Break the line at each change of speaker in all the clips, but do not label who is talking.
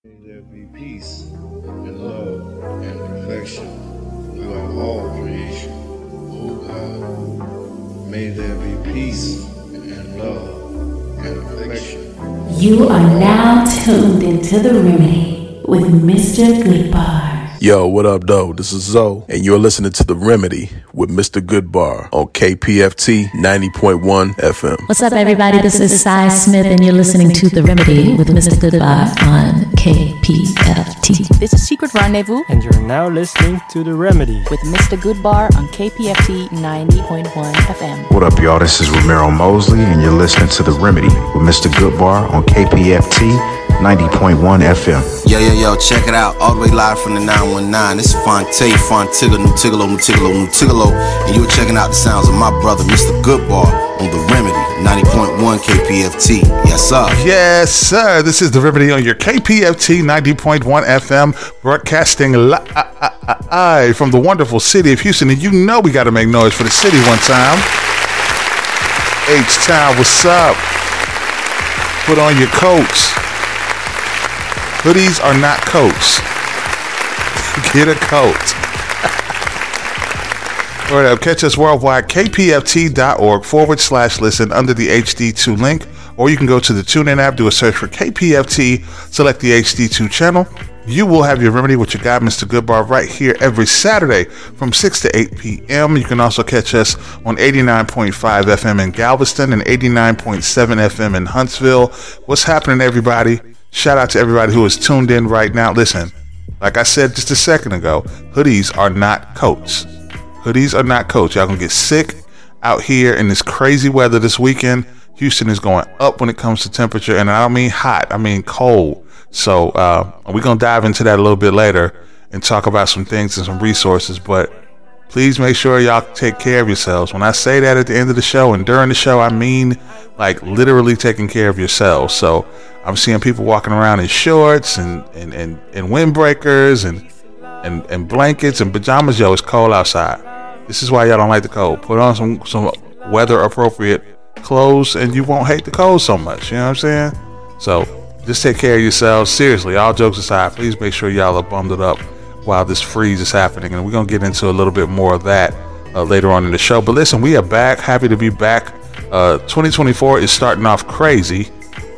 May there be peace and love and perfection throughout all creation. O God, may there be peace and love and perfection.
You are now tuned into The Remedy with Mr. Goodbar.
Yo, what up, though? This is Zoe, and you're listening to The Remedy with Mr. Goodbar on KPFT 90.1 FM.
What's up, everybody? This is Cy Smith, and you're listening to The Remedy with Mr. Goodbar on KPFT.
This is Secret Rendezvous,
and you're now listening to The Remedy
with Mr. Goodbar on KPFT 90.1 FM.
What up, y'all? This is Romero Mosley, and you're listening to The Remedy with Mr. Goodbar on KPFT 90.1 FM.
Yo, check it out. All the way live from the 919. This is Fonte, Fontigolo, Nutigolo. And you're checking out the sounds of my brother, Mr. Goodbar, on The Remedy, 90.1 KPFT. Yes, sir.
Yes, sir. This is The Remedy on your KPFT 90.1 FM, broadcasting live from the wonderful city of Houston. And you know we got to make noise for the city one time. H-Town, what's up? Put on your coats. Hoodies are not coats. Get a coat. Word up. Catch us worldwide, kpft.org/listen under the HD2 link, or you can go to the TuneIn app, do a search for KPFT, select the HD2 channel. You will have your remedy with your guy, Mr. Goodbar, right here every Saturday from 6 to 8 p.m. You can also catch us on 89.5 FM in Galveston and 89.7 FM in Huntsville. What's happening, everybody? Shout out to everybody who is tuned in right now. Listen, like I said just a second ago, hoodies are not coats. Hoodies are not coats. Y'all gonna get sick out here in this crazy weather this weekend. Houston is going up when it comes to temperature, and I don't mean hot, I mean cold. So we're gonna dive into that a little bit later and talk about some things and some resources, but please make sure y'all take care of yourselves. When I say that at the end of the show and during the show, I mean like literally taking care of yourselves. So I'm seeing people walking around in shorts and windbreakers and blankets and pajamas. Yo, it's cold outside. This is why y'all don't like the cold. Put on some weather appropriate clothes and you won't hate the cold so much. You know what I'm saying? So just take care of yourselves. Seriously, all jokes aside, please make sure y'all are bundled up while this freeze is happening. And we're going to get into a little bit more of that later on in the show. But listen, we are back. Happy to be back. 2024 is starting off crazy.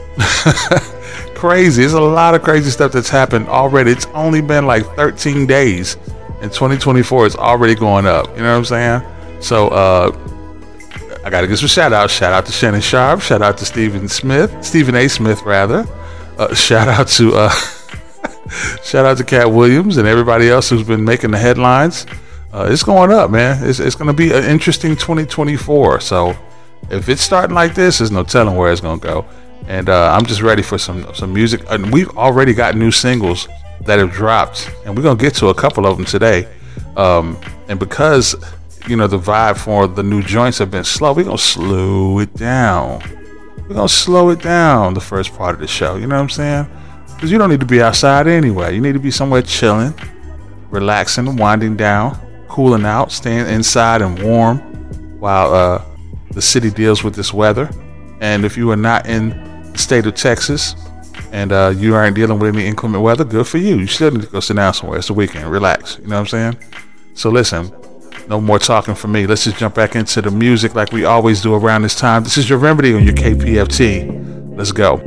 Crazy. There's a lot of crazy stuff that's happened already. It's only been like 13 days and 2024 is already going up. You know what I'm saying? So I gotta give some shout out to Shannon Sharp, shout out to Stephen A. Smith rather. Shout out to Cat Williams and everybody else who's been making the headlines. It's going up, man. It's gonna be an interesting 2024. So if it's starting like this, there's no telling where it's gonna go. And I'm just ready for some music. And we've already got new singles that have dropped, and we're gonna get to a couple of them today. And because the vibe for the new joints have been slow, we're gonna slow it down. The first part of the show. You know what I'm saying? Because you don't need to be outside anyway. You need to be somewhere chilling, relaxing, winding down, cooling out, staying inside and warm while the city deals with this weather. And if you are not in the state of Texas and you aren't dealing with any inclement weather, good for you. You still need to go sit down somewhere. It's the weekend. Relax. You know what I'm saying? So listen, no more talking for me. Let's just jump back into the music like we always do around this time. This is your remedy on your KPFT. Let's go.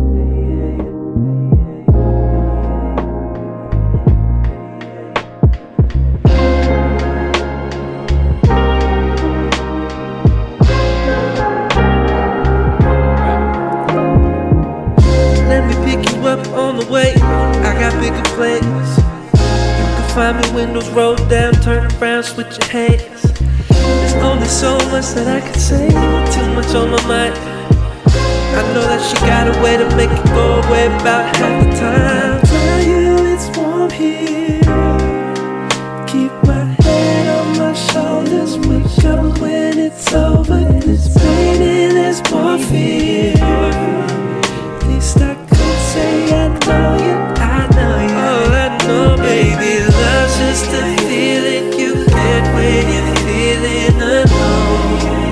Windows rolled down, turn around, switch your hands. There's only so much that I can say, too much on my mind. I know that she got a way to make it go away about half the time. Tell you it's warm here. Keep my head on my shoulders. Wake up when it's over. This pain and there's more fear. At least I could say I know you. All I know, baby, love's just a feeling you get when you're feeling alone.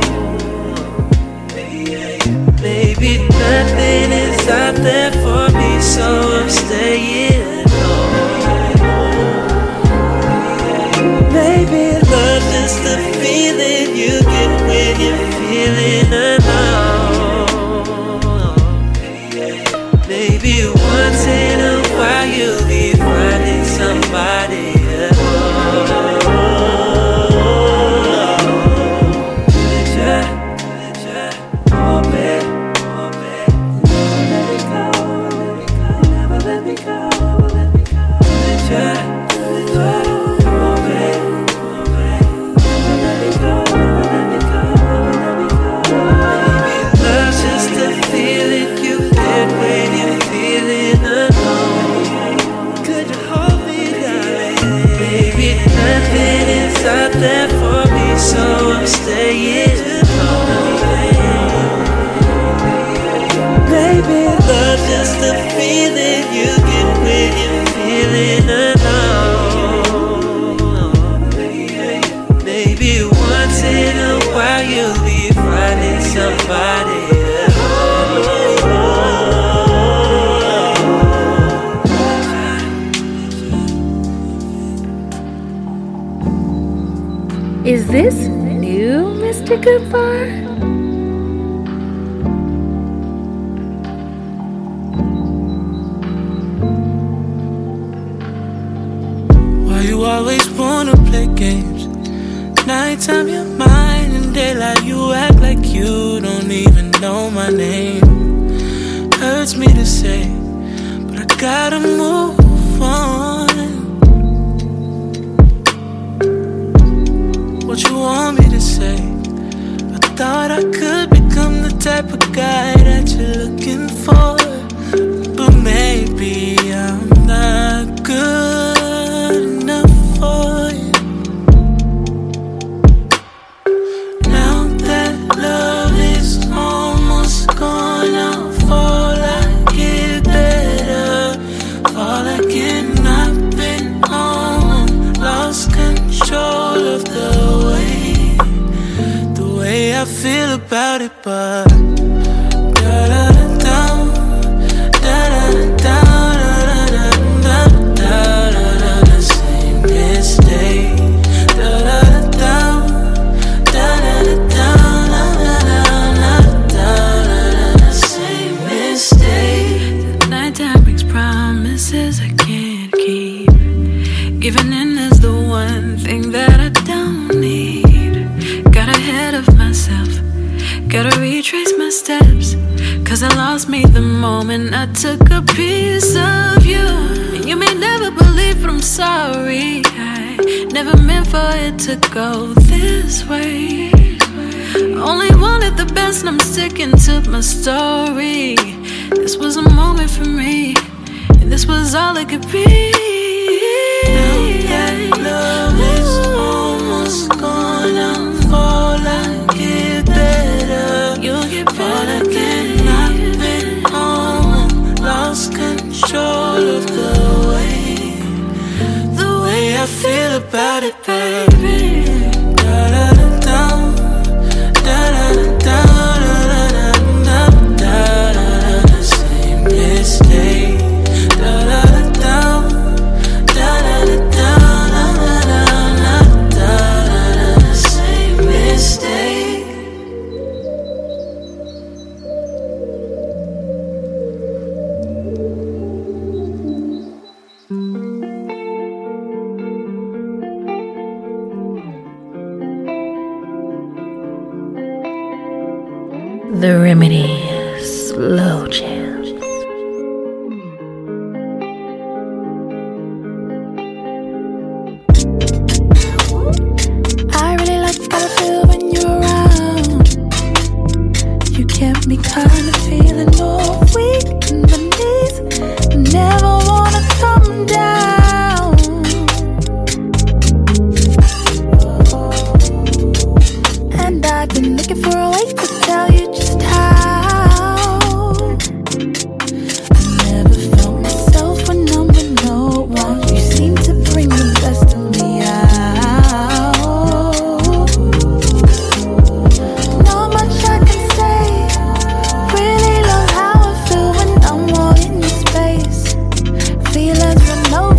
Maybe nothing is out there for me, so I'm staying.
Is this new, Mr. Goodbar?
Why you always wanna play games? Nighttime you're mine, and daylight you act like you don't even know my name. Hurts me to say, but I gotta move on. What you want me to say? I thought I could become the type of guy that you're looking for, but maybe I'm not good enough for you. Now that love is almost gone, I'll fall like it better, fall again. I've been on, lost control of the way I feel about it, but da-da-da-down, da-da-da-down, da-da-da-da-da-da, same mistake, da-da-da-down, da-da-da-down, da-da-da-da-da, same mistake.
The nighttime brings promises I can't keep. Giving in is the one thing that I don't need. Got ahead of myself, gotta retrace my steps, 'cause I lost me the moment I took a piece of you. And you may never believe, but I'm sorry, I never meant for it to go this way. Only wanted the best and I'm sticking to my story. This was a moment for me, and this was all it could be.
Now that love is almost gone, I'll fall like it better,
you'll get better
again. I've been on, lost control of the way I feel about it, baby. Da-da-da-down, da-da-da-down, da-da-da-da-da, same mistake. Da-da-da-down, da-da-da-down, da-da-da-da-da, same mistake.
The Remedy Slow Jams.
I really like how I feel when you're around. You kept me kind of feeling all weak in the knees. Never wanna come down. And I've been looking for a way to tell you just how. I never felt myself when I'm with no one. You seem to bring the best of me out. Not much I can say. Really love how I feel when I'm all in your space. Feel as run over.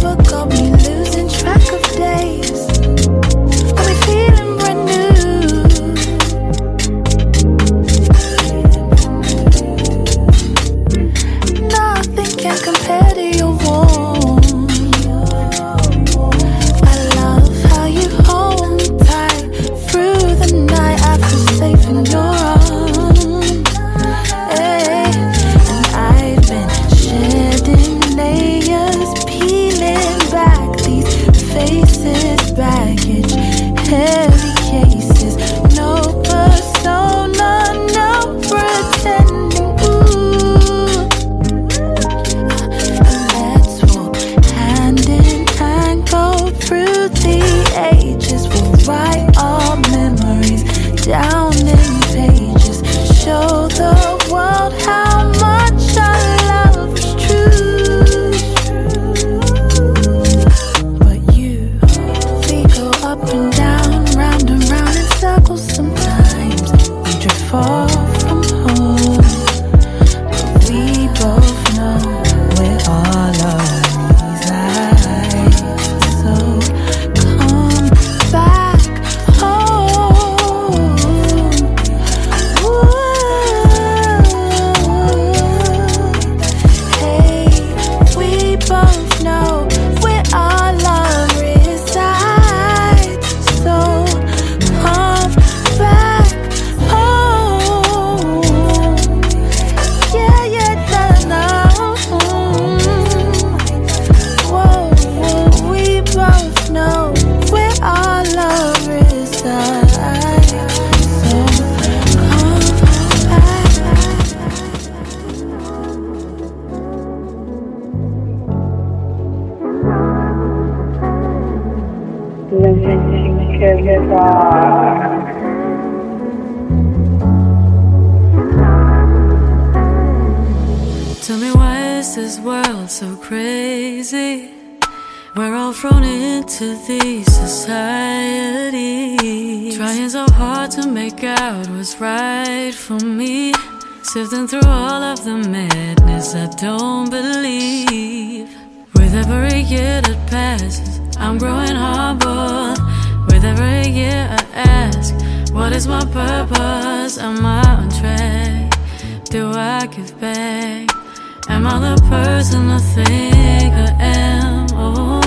Tell me, why is this world so crazy? We're all thrown into these societies, trying so hard to make out what's right for me, sifting through all of the madness I don't believe. With every year that passes, I'm growing humble. With every year I ask, what is my purpose? Am I on track? Do I give back? Am I the person I think I am? Oh,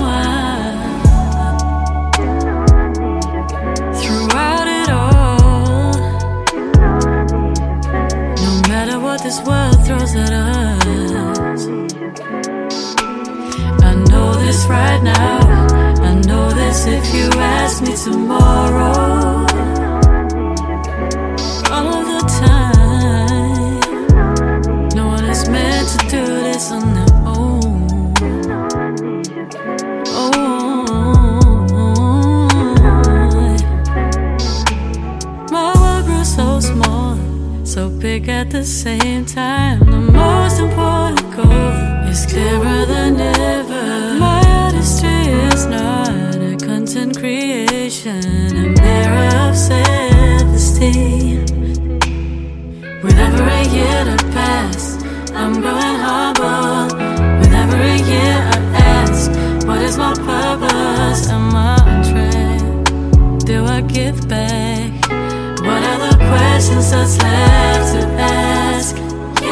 throughout it all, no matter what this world throws at us, I know this right now. I know this if you ask me tomorrow. All of the time, no one is meant to do this on their own. Oh, my world grew so small, so big at the same time. The most important goal is clearer than ever. My artistry is not a content creation, a mirror of self-esteem. With every year that passes, I'm growing humble. With every year I ask, what is my purpose? Am I on track? Do I give back? What are the questions that's left to ask? Yeah.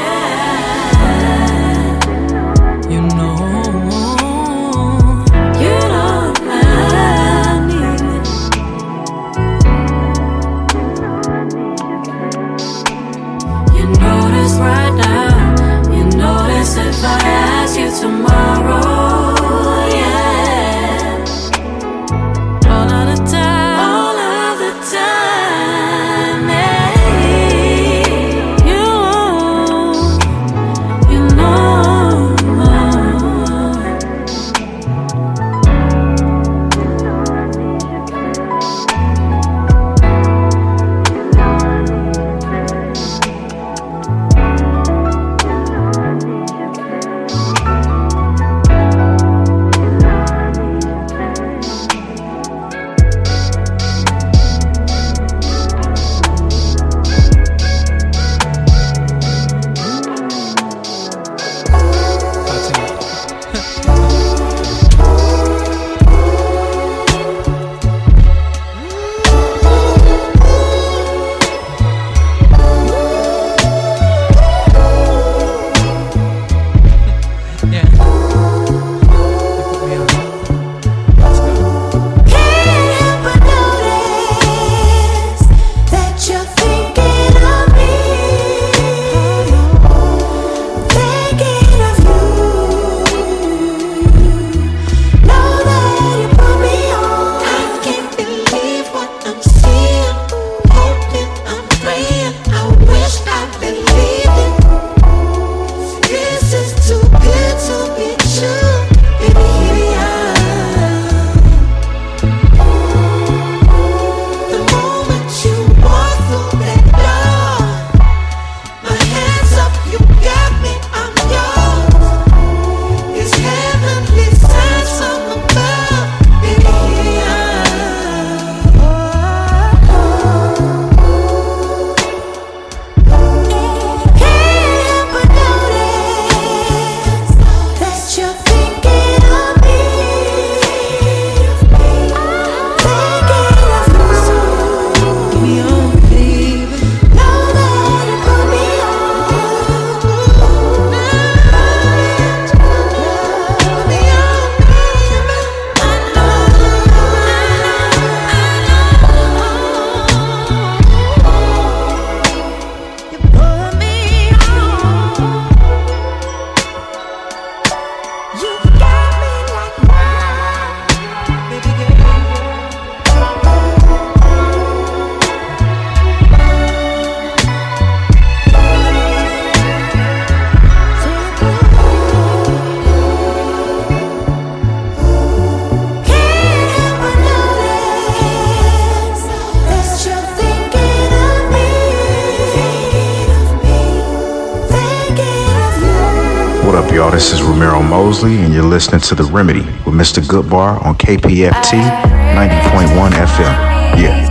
This is Romero Mosley, and you're listening to The Remedy with Mr. Goodbar on KPFT 90.1 FM. Yeah.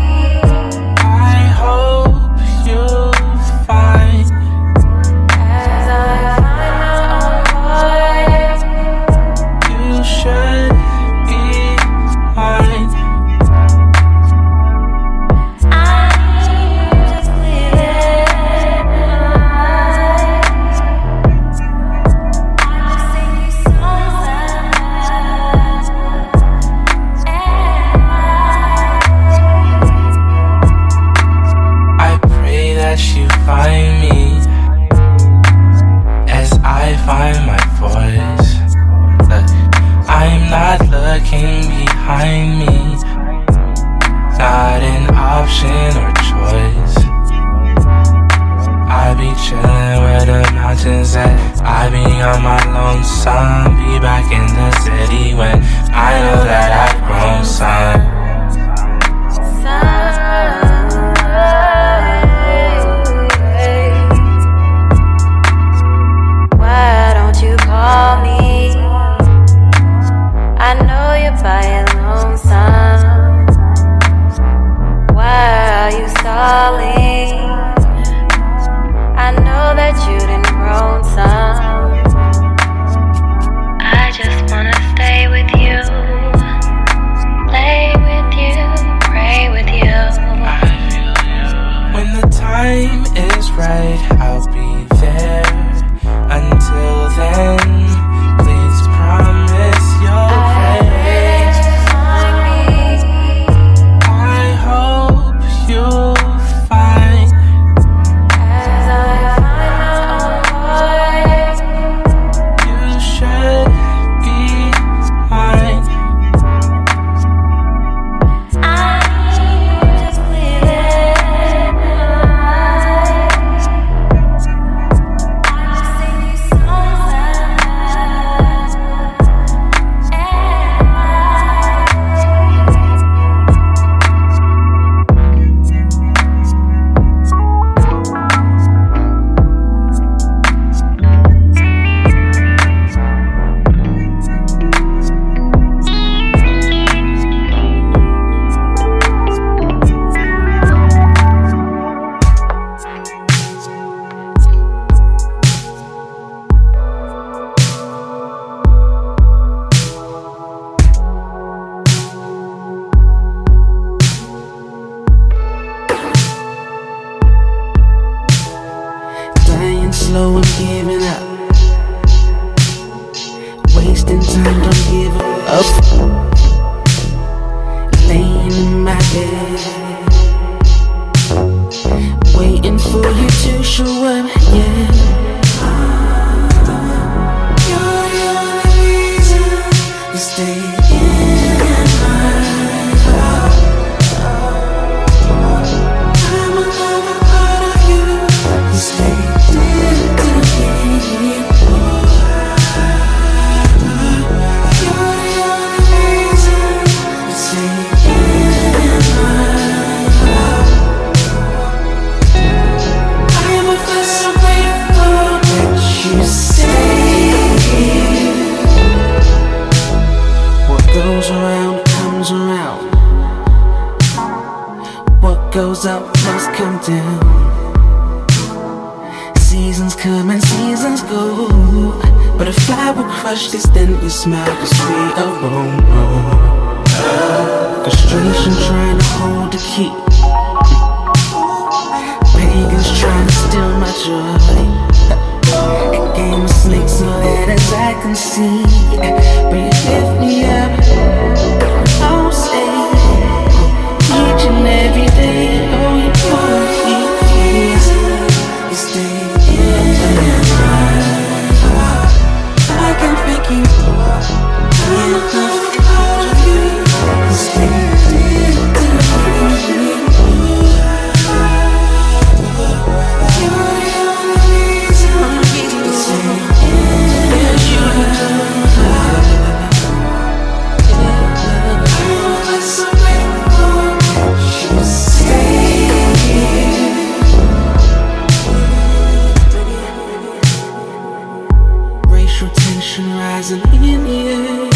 feeling.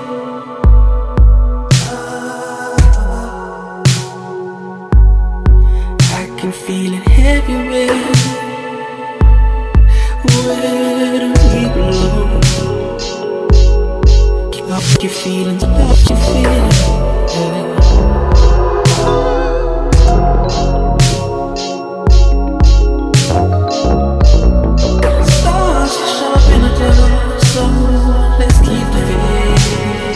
I can feel it everywhere. Where do we belong? Keep up your feelings, up your feelings. Stars show up in the dark, so let's keep the faith.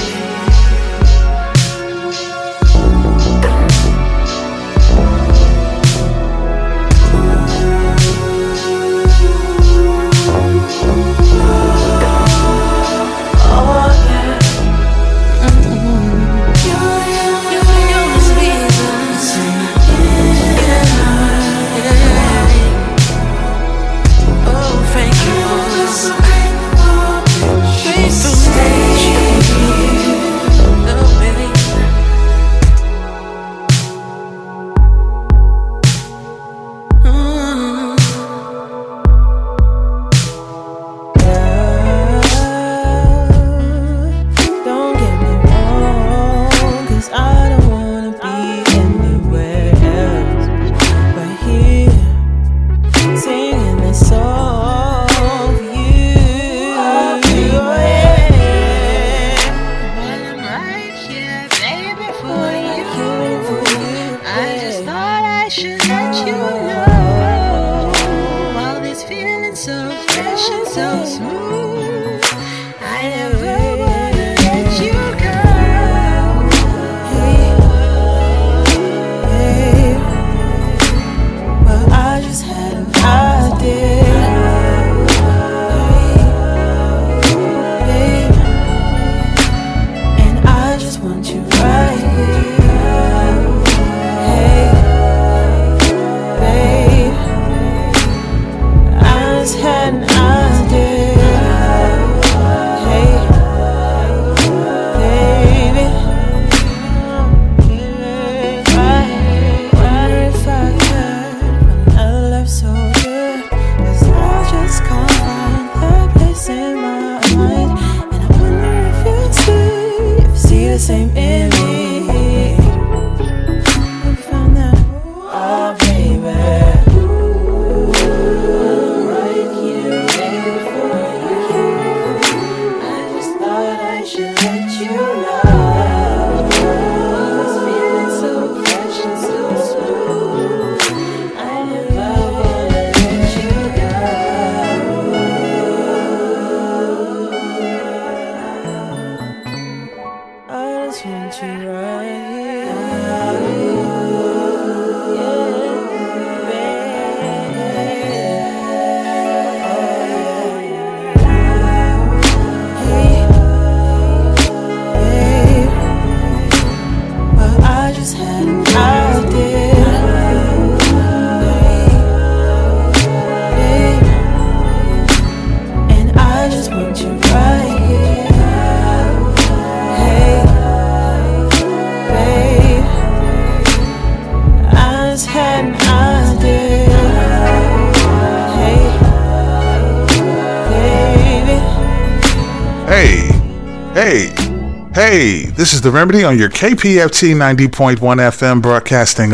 Hey, this is The Remedy on your KPFT 90.1 FM, broadcasting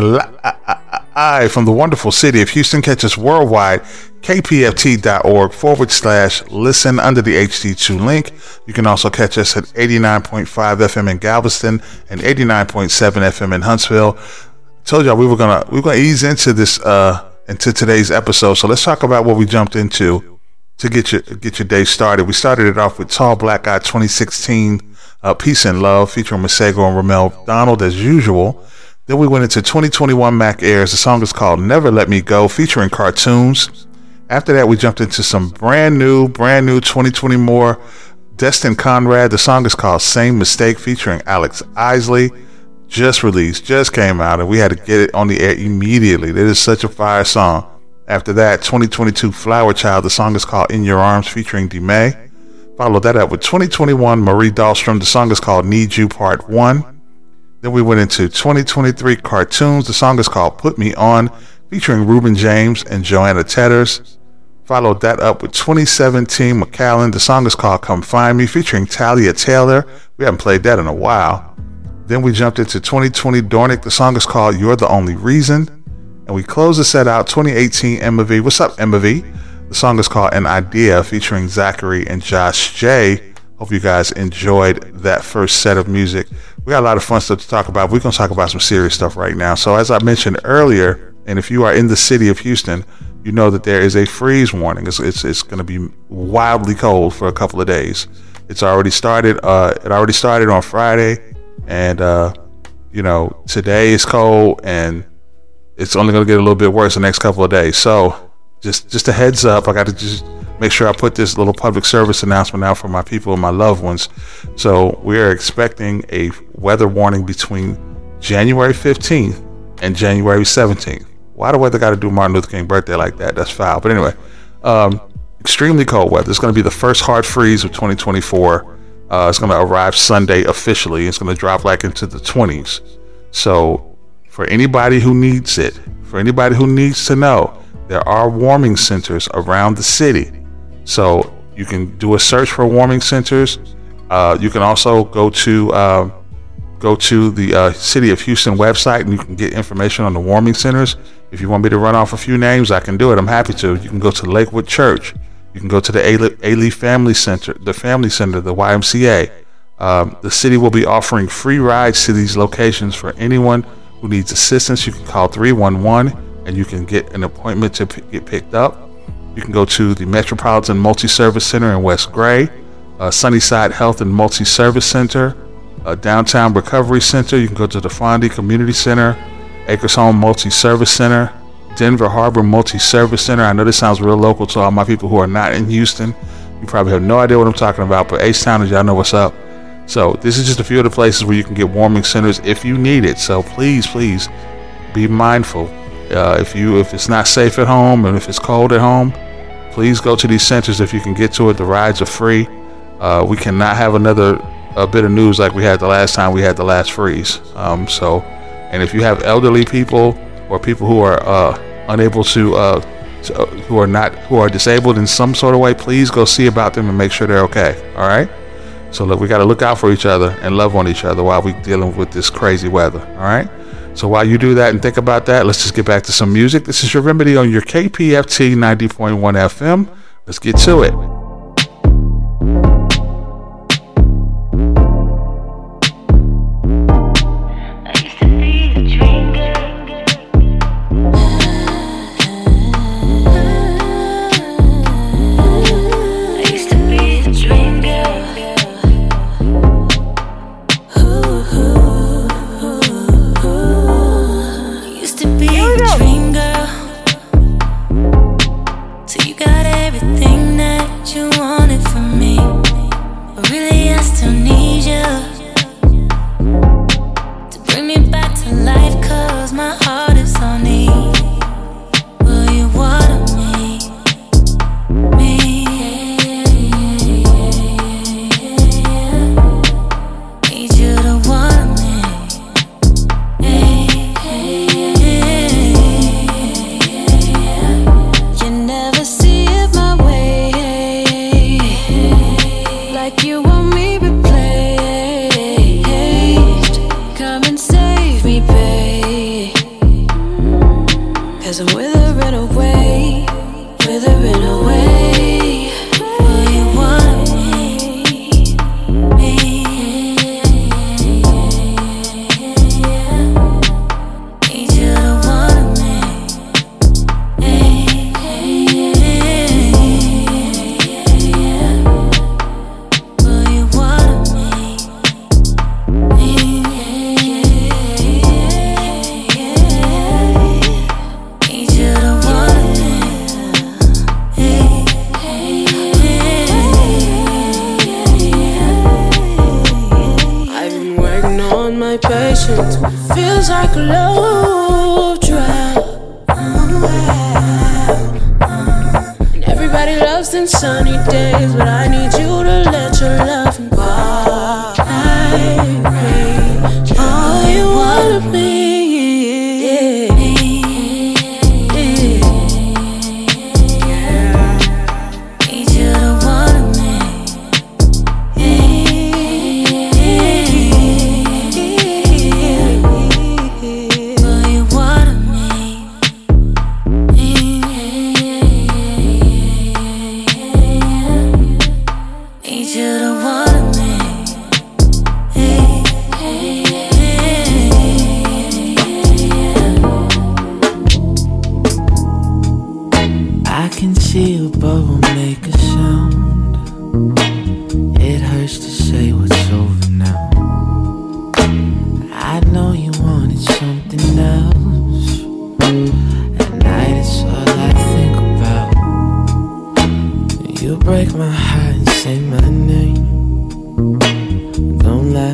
live from the wonderful city of Houston. Catch us worldwide, kpft.org/listen under the HD2 link. You can also catch us at 89.5 FM in Galveston and 89.7 FM in Huntsville. Told y'all we were gonna ease into this into today's episode. So let's talk about what we jumped into to get your day started. We started it off with Tall Black Eye 2016. Peace and Love featuring Masego and Ramel Donald as usual. Then we went into 2021 Mac Ayres. The song is called Never Let Me Go featuring Cartoons. After that we jumped into some brand new 2020 more Destin Conrad. The song is called Same Mistake featuring Alex Isley. Just released, just came out, and we had to get it on the air immediately. It is such a fire song. After that, 2022 Flower Child. The song is called In Your Arms featuring D-May. Followed that up with 2021 Marie Dahlstrom. The song is called Need You Part 1. Then we went into 2023 Cartoons. The song is called Put Me On featuring Reuben James and Joanna Tetters. Followed that up with 2017 McAllen. The song is called Come Find Me, featuring Talia Taylor. We haven't played that in a while. Then we jumped into 2020 Dornick. The song is called You're the Only Reason. And we closed the set out 2018 Emma V. What's up, Emma V? The song is called An Idea, featuring Zachary and Josh J. Hope you guys enjoyed that first set of music. We got a lot of fun stuff to talk about. We're going to talk about some serious stuff right now. So as I mentioned earlier, and if you are in the city of Houston, you know that there is a freeze warning. It's going to be wildly cold for a couple of days. It's already started. It already started on Friday, and today is cold, and it's only going to get a little bit worse the next couple of days. So just a heads up. I got to just make sure I put this little public service announcement out for my people and my loved ones. So we are expecting a weather warning between January 15th and January 17th. Why the weather got to do Martin Luther King birthday like that? That's foul. But anyway, extremely cold weather. It's going to be the first hard freeze of 2024. It's going to arrive Sunday officially. It's going to drop like into the 20s. So for anybody who needs it, for anybody who needs to know, there are warming centers around the city. So you can do a search for warming centers. You can also go to the City of Houston website, and you can get information on the warming centers. If you want me to run off a few names, I can do it. I'm happy to. You can go to Lakewood Church. You can go to the A-Lee Family Center, the YMCA. The city will be offering free rides to these locations for anyone who needs assistance. You can call 311 and you can get an appointment to get picked up. You can go to the Metropolitan Multi-Service Center in West Gray, Sunnyside Health and Multi-Service Center, Downtown Recovery Center. You can go to the Fondy Community Center, Acres Home Multi-Service Center, Denver Harbor Multi-Service Center. I know this sounds real local to all my people who are not in Houston. You probably have no idea what I'm talking about, but H-Towners, y'all know what's up. So this is just a few of the places where you can get warming centers if you need it. So please be mindful. If it's not safe at home and if it's cold at home, please go to these centers if you can get to it. The rides are free. We cannot have another bit of news like we had the last time we had the last freeze. And if you have elderly people or people who are unable to who are disabled in some sort of way, please go see about them and make sure they're okay. All right. So look, we got to look out for each other and love on each other while we're dealing with this crazy weather. All right. So while you do that and think about that, let's just get back to some music. This is your remedy on your KPFT 90.1 FM. Let's get to it.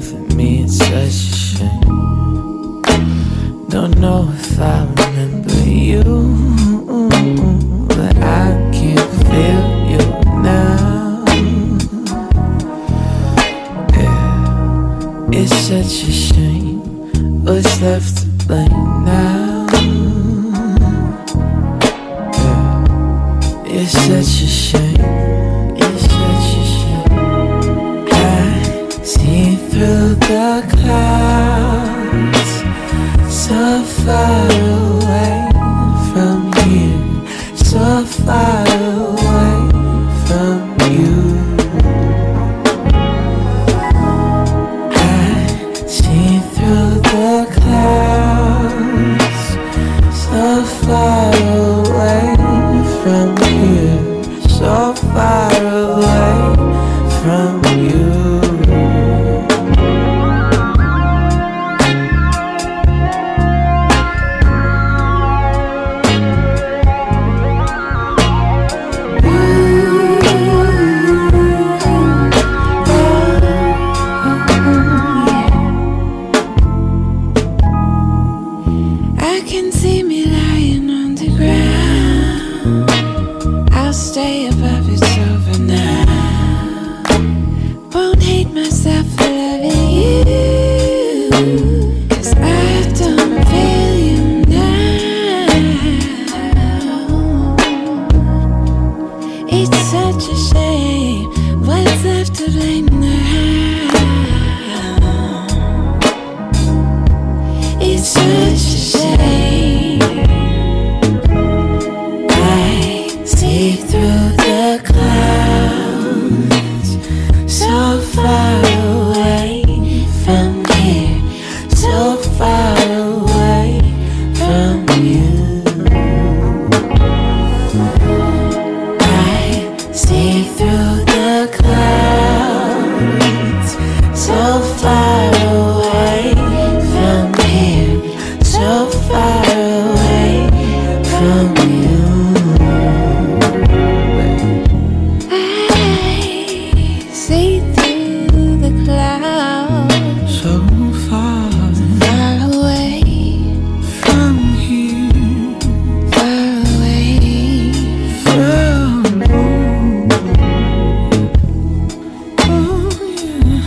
for me, it's such a shame. Don't know if I remember you, but I can't feel you now. Yeah, it's such a shame. What's left to blame now? Yeah, it's such a shame. It's such a shame. I see through the clouds, so far away from here, so far away from you. I see through the clouds, so far away from here, so far away from you. I can see me lying on the ground. I'll stay above it over now. Won't hate myself for loving you, 'cause I don't feel you now. It's such a shame. What's left to blame now? It's such a shame. I see through the clouds, so far away from here, so far away from you. I see through the clouds, so far away from here, so far away from you. I see through the clouds, so far, far away from here, far away from you. Oh, yeah.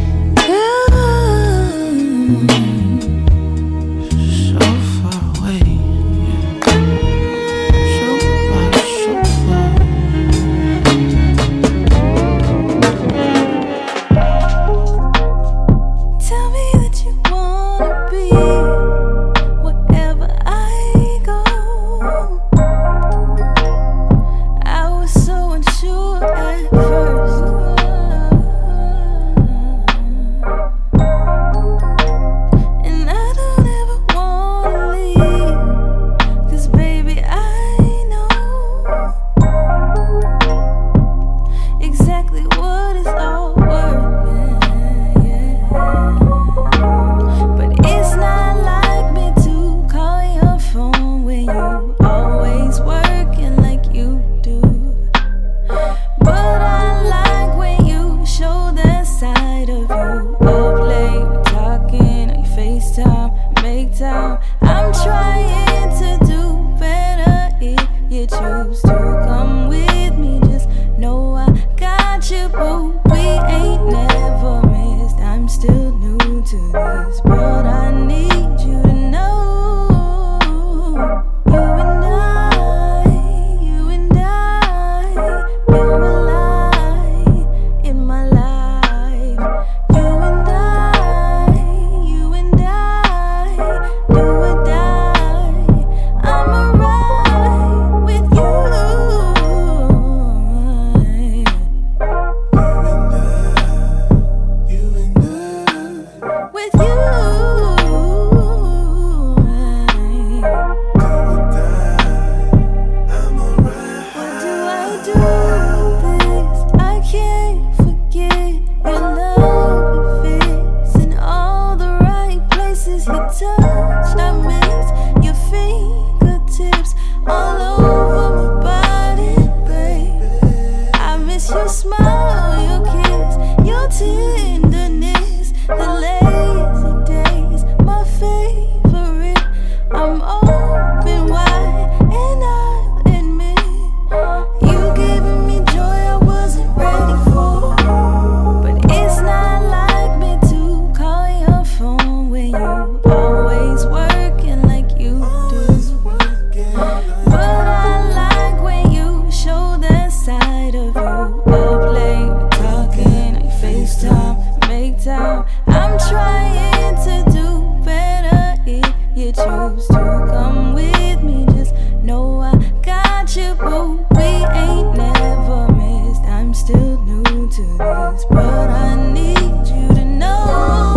So far away, so far, so far. Tell me that you wanna be wherever I go. I was so unsure at first, and I don't ever wanna leave, 'cause baby I know exactly what it's all worth. But it's not like me to call your phone when you always working like you do. But I like when you show that side of you. Up late, we're talking on your FaceTime, make time. I'm trying to do better if you choose to come with me. Just know I got you, boo. We ain't never missed. I'm still new to this, but I need you to know. You and I, you're a light in my life. You and I, do or die. I'm alright with you. With you.
I'm trying to do better. If you choose to come with me, just know I got you, boo. We ain't never missed. I'm still new to this, but I need you to know.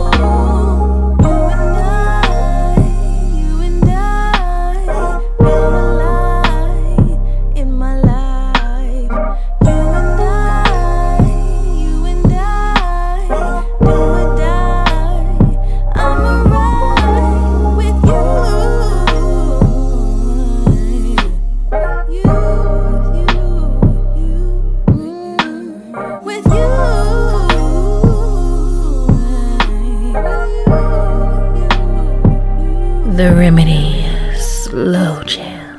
The Remedy Slow Jam.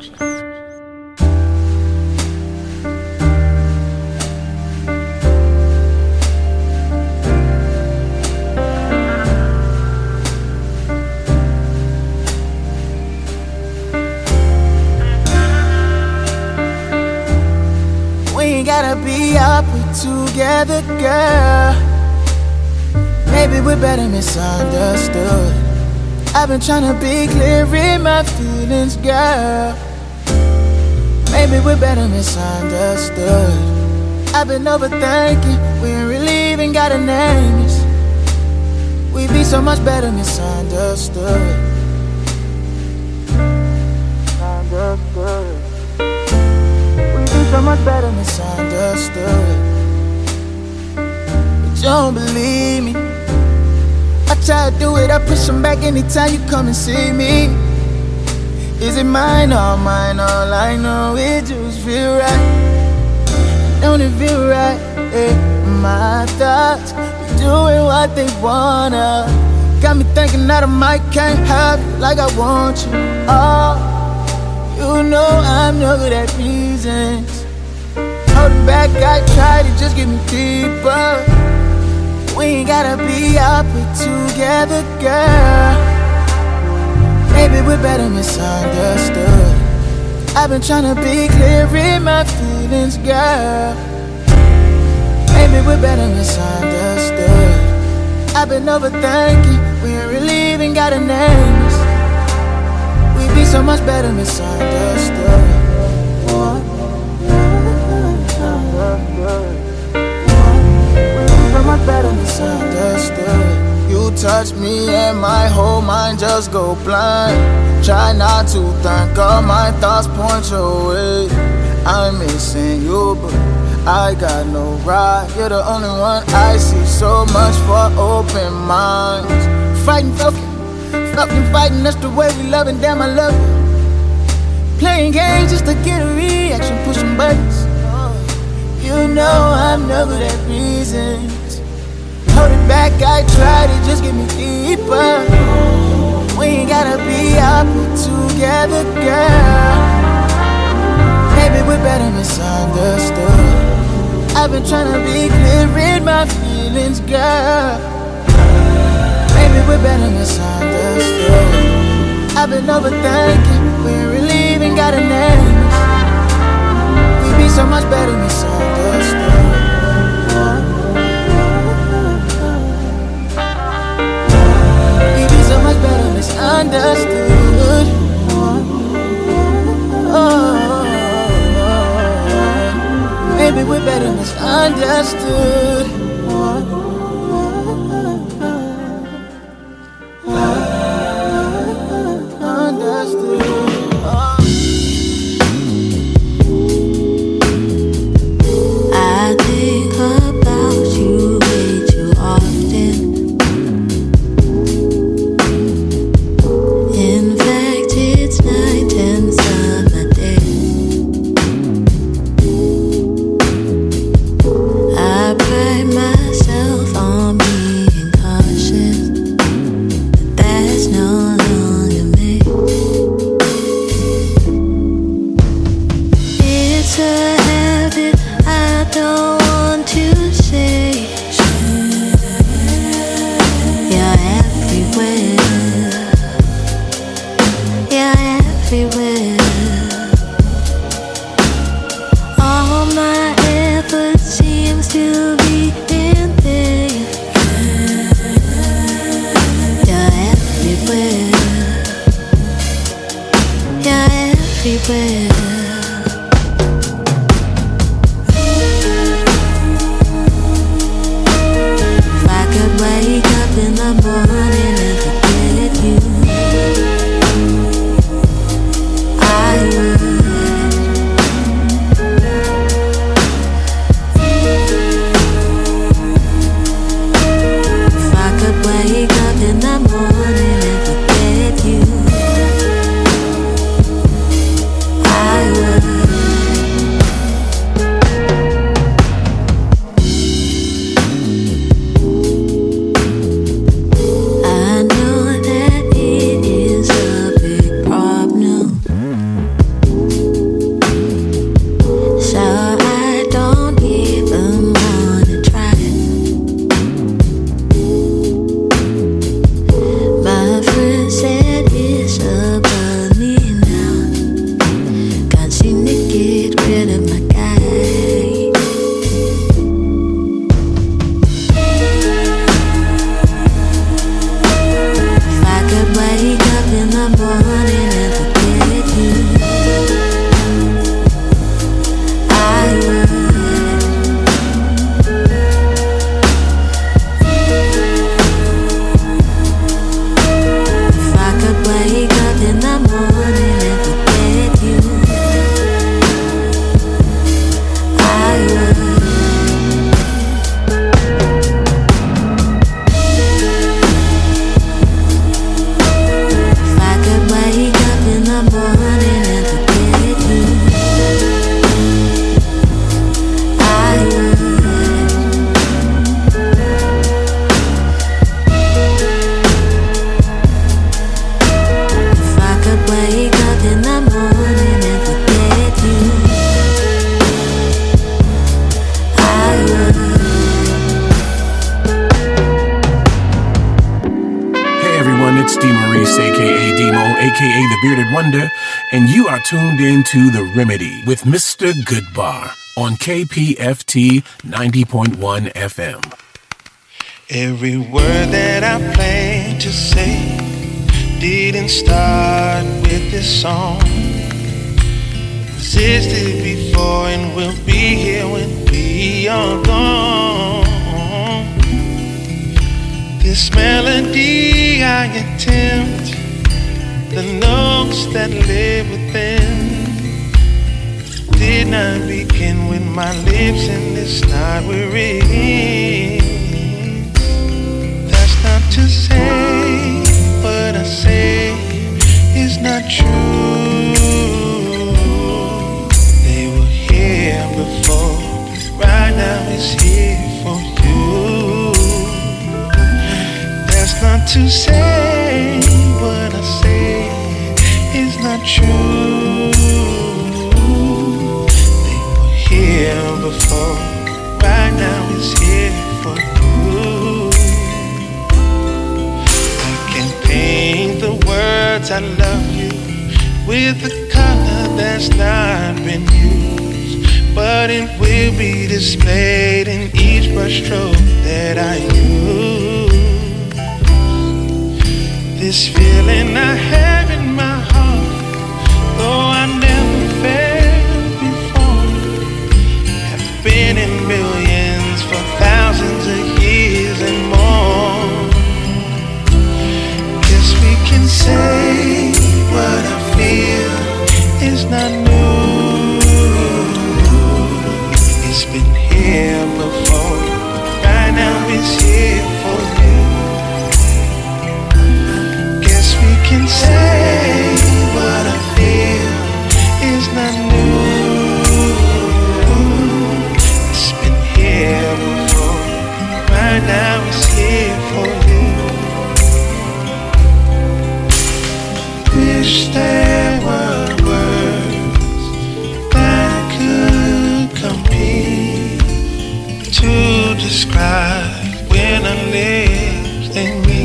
We ain't gotta be up, we're together, girl. Maybe we're better misunderstood. I've been trying to be clear in my feelings, girl. Maybe we're better misunderstood. I've been overthinking, we ain't really even gotta name this. We'd be so much better misunderstood. We'd be so much better misunderstood. But you don't believe me. I try to do it, I push them back anytime you come and see me. Is it mine or mine? All I know it just feel right. Don't it feel right? My thoughts be doing what they wanna. Got me thinking that I might can't have you like I want you. Oh, you know I'm no good at reasons. Holding back, I try to just get me deeper. We ain't gotta be up, we're together, girl. Maybe we're better misunderstood. I've been trying to be clear in my feelings, girl. Maybe we're better misunderstood. I've been overthinking, we ain't really even gotta name this. We'd be so much better misunderstood. So much better misunderstood. You touch me and my whole mind just go blind. Try not to think, all my thoughts point your way. I'm missing you, but I got no right. You're the only one I see, so much for open minds. Fighting, fucking fighting, that's the way we love, and damn I love you. Playing games just to get a reaction, pushing buttons. You know I'm no good at reasons. Hold it back, I try to just get me deeper. We ain't gotta be up, we're together, girl. Maybe we're better misunderstood. I've been trying to be clear in my feelings, girl. Maybe we're better misunderstood. I've been overthinking, we ain't really even got a name. We'd be so much better misunderstood. We'd be so much better misunderstood. Maybe we're better misunderstood.
I think about you way too often. In fact, it's night and summer day. I pride my will. If I could wake up in the morning and forget you, I would. If I could wake up in the morning and forget you, I would. I know that it is a big problem, so I don't even wanna try. My friend said it's above me now. Can't seem to get rid of my guy. If I could wake up in the morning and forget you, I would. If I could wake up in the morning and forget you, I would. If I could wake up in the morning and forget you, I would. If I could wake up in the morning and forget you, I would.
Hey everyone, it's D. Maurice, aka Demo, aka The Bearded Wonder, and you are tuned in to The Remedy with Mr. Goodbar on KPFT 90.1 FM.
Every word that I plan to say didn't start with this song. Existed before and will be here when we are gone. This melody I attempt, the notes that live within, did not begin with my lips and it's not where it ends. That's not to say what I say is not true. They were here before, right now it's here for you. That's not to say what I say is not true. They were here before, right now it's here for you. I can paint the words I love you with a color that's not been used, but it will be displayed in each brushstroke that I use. This feeling I have in my heart, though I never felt before, have been in millions for thousands of years and more. Guess we can say what I feel is not new. It's been here before, right now it's here for you. Guess we can say what I feel is not new. It's been here before, right now it's here for you. Wish there were words that could compete to describe when I lived in me.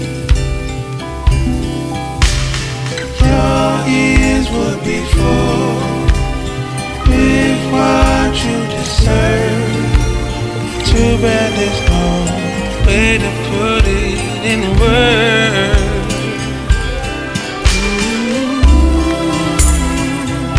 Your ears would be full with what you deserve. Too bad there's no way to put it in words.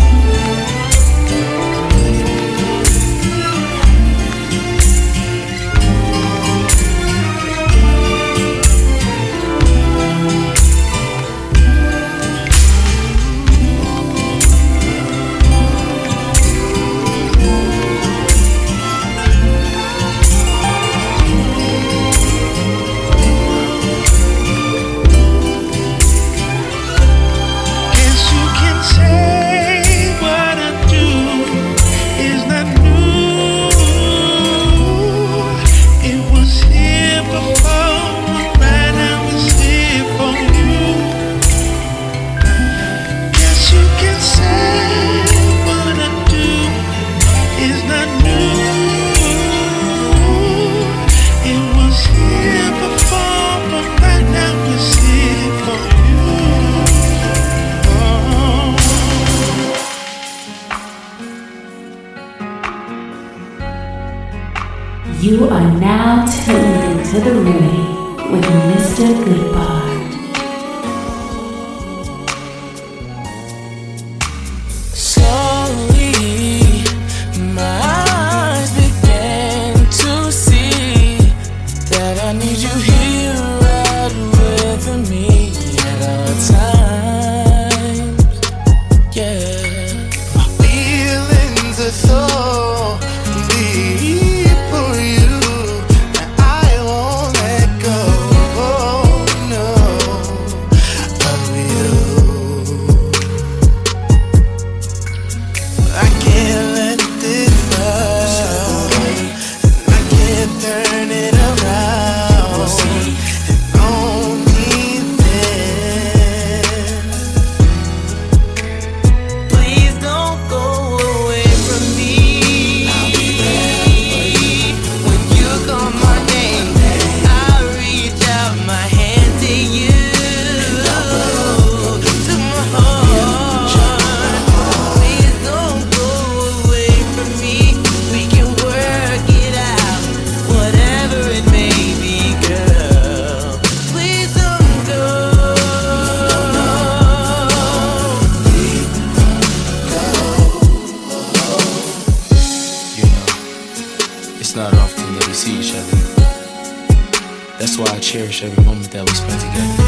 You are now tuned into the Remedy with Mr. Goodbar.
Slowly, my eyes began to see that I need you here right with me at all times. Yeah, my feelings are so deep for you, and I won't let go. No, of you. I can't let this love, I can't turn it around, and only then. Please don't go away from me. I'll be there for you. When you call my name, I'll reach out my hand to you, to my heart. Please don't go away from me. We can work it out, whatever it may be, girl. Please don't go.
You know, it's not often that we see each other. That's why I cherish every moment that we spent together.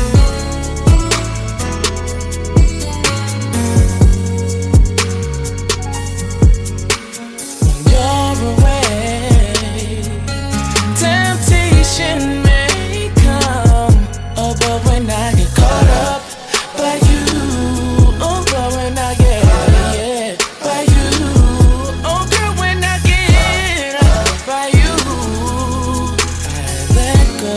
You're away. Temptation may come, oh, but when I get caught up by you, oh, but when I get, yeah, by you, oh, girl, when I get by you, I let go.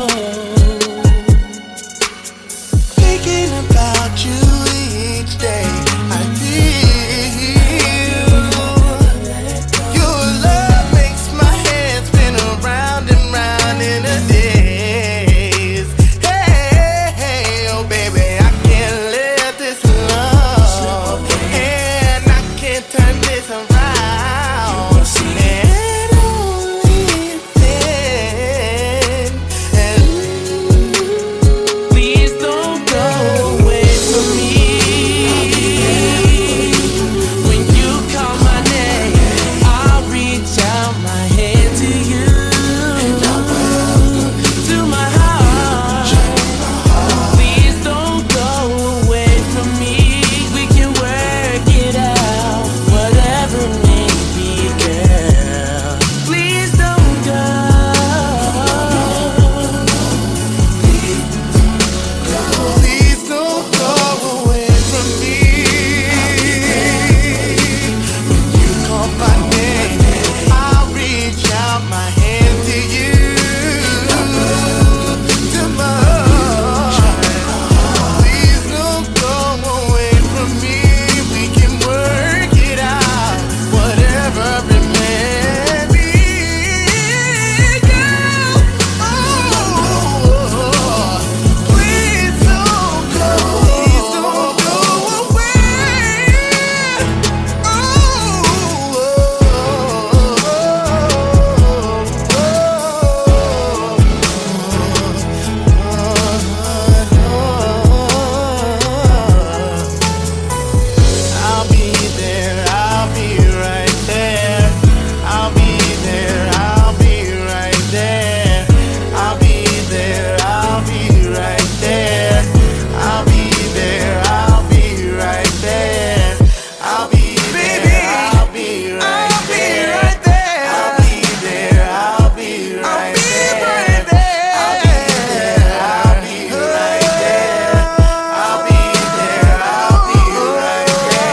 Thinking about you each day, I feel your love makes my head spin around and round in a daze. Hey, hey, oh baby, I can't let this love, and I can't turn this around. And only then, please don't go away from me. When you call my name, I'll reach out my hand to you, to my heart. Please don't go away from me. We can work it out, whatever it may be, girl. Please don't go. Please don't go away from me. When you call my name, I'll reach out my hand to you, to my heart. Please don't go away from me. We can work it out, whatever it may be, girl. Oh, please don't go away. I'll be there, I'll be right there. I'll be there, I'll be right there. I'll be there, I'll be right there. I'll be there, I'll be right there. I'll be there, I'll be right there. I'll be there, I'll be right there. I'll be there, I'll be right there. I'll be there, I'll be right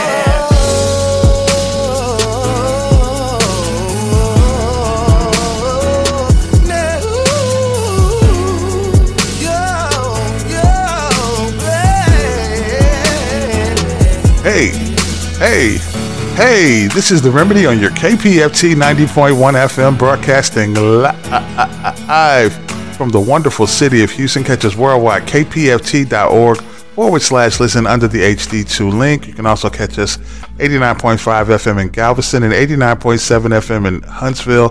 Hey, this is The Remedy on your KPFT 90.1 FM, broadcasting live from the wonderful city of Houston. Catch us worldwide, kpft.org/listen under the HD2 link. You can also catch us 89.5 FM in Galveston and 89.7 FM in Huntsville.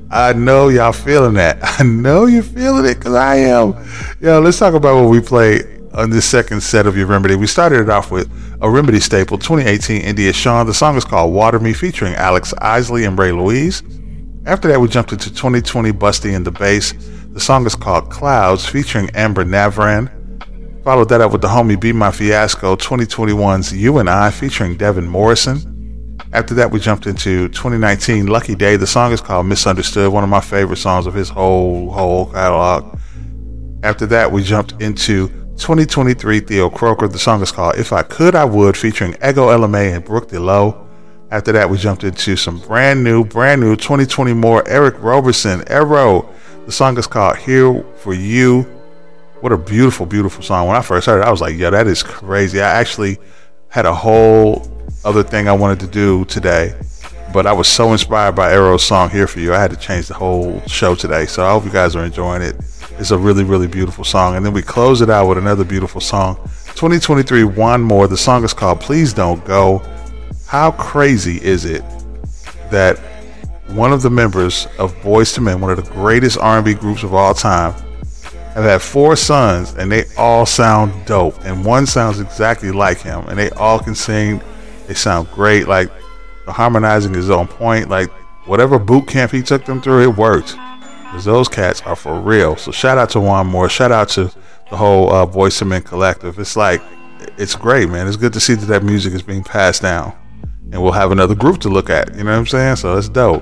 I know y'all feeling that. I know you're feeling it, because I am. Yo, let's talk about what we played on this second set of your Remedy. We started it off with a Remedy staple, 2018 India Shawn. The song is called Water Me, featuring Alex Isley and Ray Louise. After that, we jumped into 2020 Busty and the Bass. The song is called Clouds, featuring Amber Navran. Followed that up with the homie Be My Fiasco, 2021's You and I, featuring Devin Morrison. After that, we jumped into 2019 Lucky Day. The song is called Misunderstood, one of my favorite songs of his whole catalog. After that, we jumped into 2023 Theo Croker. The song is called If I Could, I Would, featuring Ego LMA and Brooke DeLoe. After that, we jumped into some brand new 2020 more Eric Roberson, Arrow. The song is called Here For You. What a beautiful, beautiful song. When I first heard it, I was like, yeah, that is crazy. I actually had a whole other thing I wanted to do today, but I was so inspired by Arrow's song Here For You, I had to change the whole show today. So I hope you guys are enjoying it. It's a really, really beautiful song. And then we close it out with another beautiful song, 2023 One More. The song is called Please Don't Go. How crazy is it that one of the members of Boyz II Men, one of the greatest R&B groups of all time, have had 4 sons, and they all sound dope, and one sounds exactly like him, and they all can sing. They sound great. Like, the harmonizing is on point. Like, whatever boot camp he took them through, it worked, because those cats are for real. So shout out to One More. Shout out to the whole Boyz II Men collective. It's like, it's great, man. It's good to see that music is being passed down, and we'll have another group to look at. You know what I'm saying? So it's dope.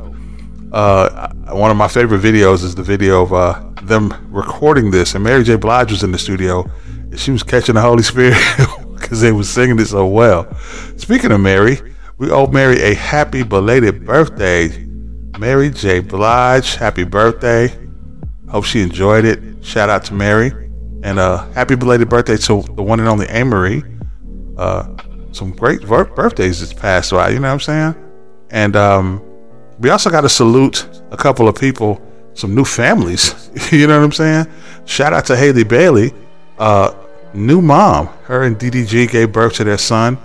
One of my favorite videos is the video of them recording this, and Mary J. Blige was in the studio, and she was catching the Holy Spirit because they was singing it so well. Speaking of Mary, we owe Mary a happy belated birthday. Mary J. Blige, happy birthday. Hope she enjoyed it. Shout out to Mary, and happy belated birthday to the one and only Amory. Some great birthdays this past while, you know what I'm saying? And we also got to salute a couple of people, some new families. You know what I'm saying? Shout out to Haley Bailey, new mom. Her and DDG gave birth to their son.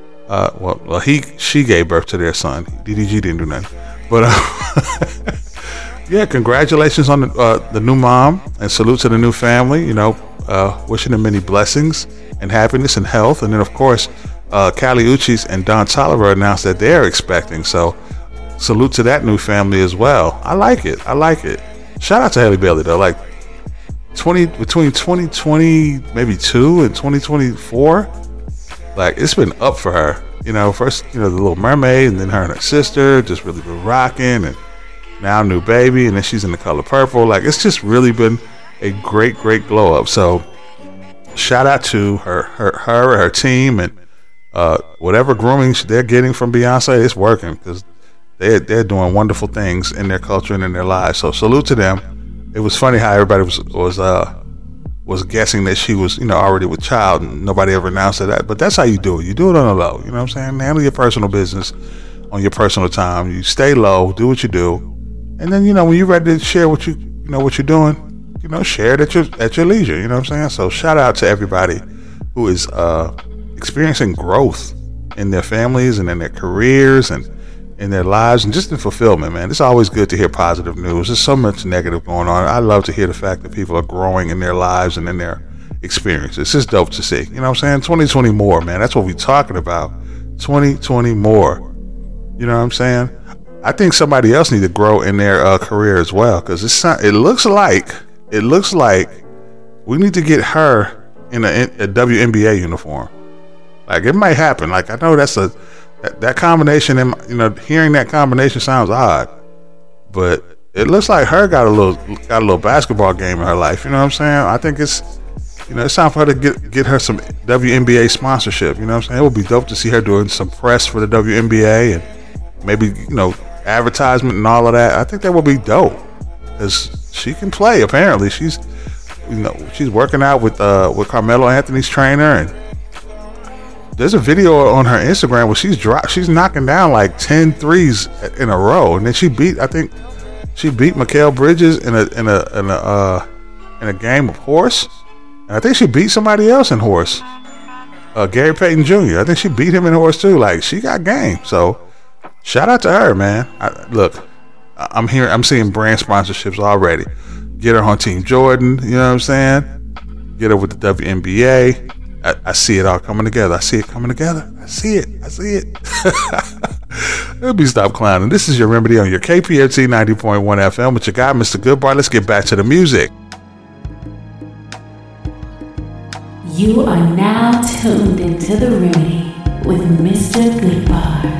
She gave birth to their son. DDG didn't do nothing. But yeah, congratulations on the new mom, and salute to the new family. You know, wishing them many blessings and happiness and health. And then, of course, Kali Uchis and Don Toliver announced that they're expecting. So salute to that new family as well. I like it. Shout out to Haley Bailey though. Like between 2020 maybe 2 and 2024, like, it's been up for her. You know, first, you know, The Little Mermaid, and then her and her sister just really been rocking, and now new baby, and then she's in The Color Purple. Like, it's just really been a great glow up. So shout out to her team, and whatever grooming they're getting from Beyonce, it's working, because they're doing wonderful things in their culture and in their lives. So salute to them. It was funny how everybody was guessing that she was, you know, already with child, and nobody ever announced that. But that's how you do it. You do it on the low. You know what I'm saying? Handle your personal business on your personal time. You stay low, do what you do, and then, you know, when you're ready to share what you're doing, you know, share it at your leisure. You know what I'm saying? So shout out to everybody who is experiencing growth in their families and in their careers and in their lives, and just in fulfillment, man. It's always good to hear positive news. There's so much negative going on. I love to hear the fact that people are growing in their lives and in their experiences. It's just dope to see. You know what I'm saying? 2020 more, man. That's what we're talking about. 2020 more. You know what I'm saying? I think somebody else need to grow in their career as well, because it looks like we need to get her in a WNBA uniform. Like, it might happen. Like, I know that combination, and, you know, hearing that combination sounds odd, but it looks like her got a little basketball game in her life. You know what I'm saying? I think it's, you know, it's time for her to get her some WNBA sponsorship. You know what I'm saying? It would be dope to see her doing some press for the WNBA, and maybe, you know, advertisement and all of that. I think that would be dope, because she can play. Apparently, she's working out with Carmelo Anthony's trainer, and there's a video on her Instagram where she's knocking down like 10 threes in a row, and then she beat Mikal Bridges in a game of horse, and I think she beat somebody else in horse, Gary Payton Jr. I think she beat him in horse too. Like, she got game. So shout out to her, man. Look, I'm seeing brand sponsorships already. Get her on Team Jordan, you know what I'm saying? Get her with the WNBA. I see it all coming together. I see it coming together. I see it. Let me stop clowning. This is your remedy on your KPFT 90.1 FM with your guy, Mr. Goodbar. Let's get back to the music.
You are now tuned into the remedy with Mr. Goodbar.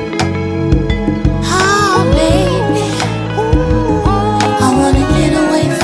Away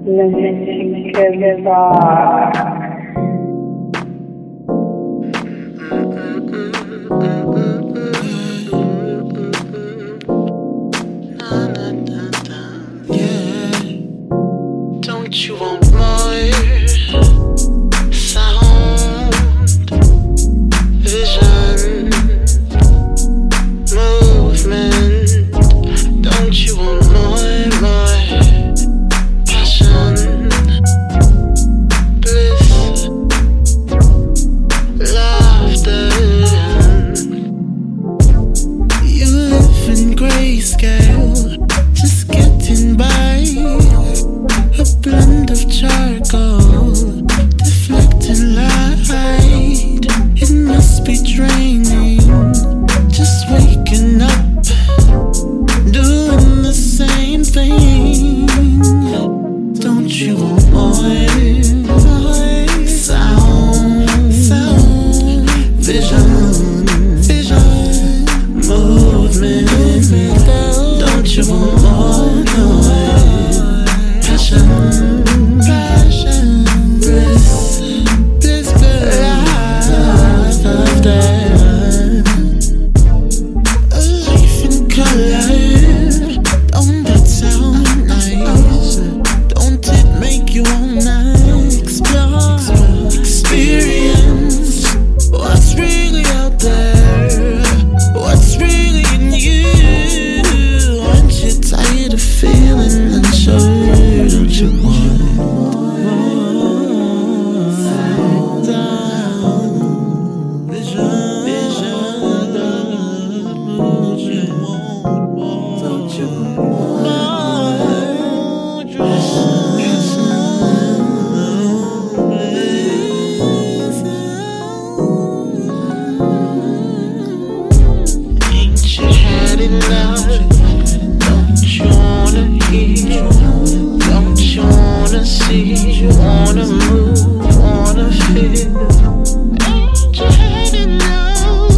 Mr. Goodbar.
Don't you want more sound, vision, movement? Don't you want more passion, bliss, laughter? You live in grayscale, just getting by. A blend of charcoal, deflecting light. It must be draining, just waking up, doing the same thing. Don't you want more sound, vision, movement? Don't you want more passion, bliss, laughter? A life in color, don't that sound nice? Don't it make you wanna explore, experience what's really out there, what's really in you? Aren't you tired of feeling unsure? Don't you want ain't you had enough? Don't you wanna hear? Don't you wanna see? Wanna move? Wanna feel? Ain't you had enough?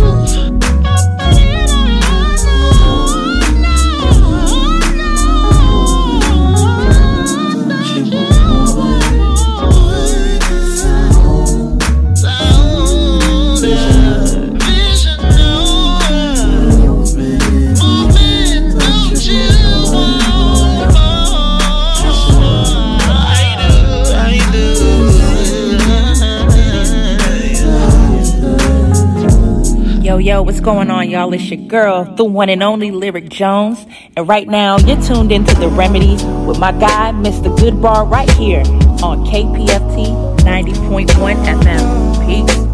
Yo, what's going on, y'all? It's your girl, the one and only Lyric Jones. And right now, you're tuned into The Remedy with my guy, Mr. Goodbar, right here on KPFT 90.1 FM. Peace.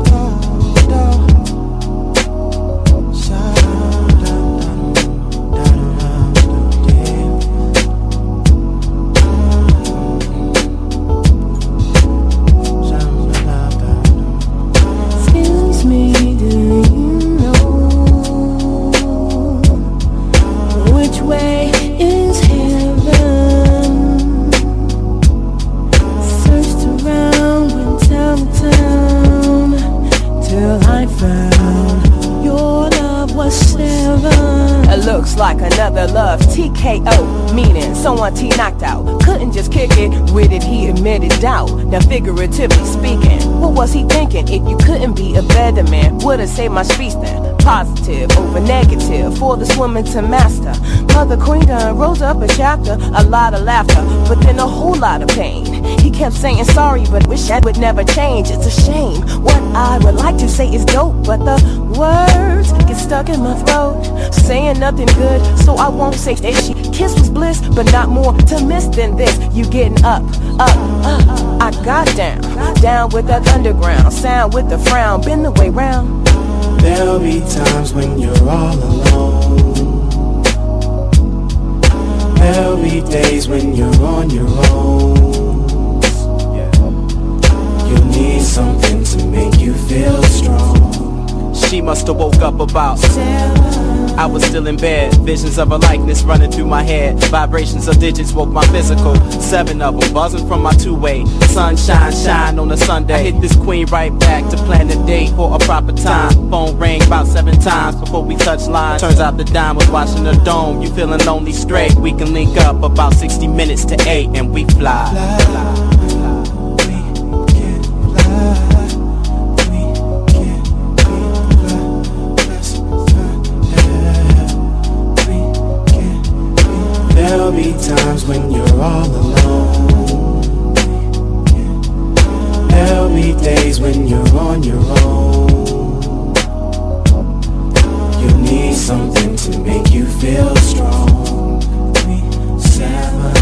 Like another love TKO, meaning someone T knocked out. Couldn't just kick it with it, he admitted doubt. Now figuratively speaking, what was he thinking? If you couldn't be a better man, would've saved my speech then. Positive over negative for this woman to master. Mother Queen done rose up a chapter, a lot of laughter, but then a whole lot of pain. He kept saying sorry, but wish that would never change. It's a shame. What I would like to say is dope, but the words get stuck in my throat. Saying nothing good, so I won't say she kiss was bliss, but not more to miss than this. You getting up. I got down with that underground sound with the frown, been the way round.
There'll be times when you're all alone. There'll be days when you're on your own. You'll need something to make you feel strong.
She must have woke up about 7
I was still in bed. Visions of a likeness running through my head. Vibrations of digits woke my physical. 7 of them buzzing from my two-way. Sunshine, shine on a Sunday. I hit this queen right back to plan the date for a proper time. Phone rang about 7 times before we touched line. Turns out the dime was watching the dome. You feeling lonely straight? We can link up about 60 minutes to 8 and we fly.
There'll be times when you're all alone. There'll be days when you're on your own. You need something to make you feel strong. 7,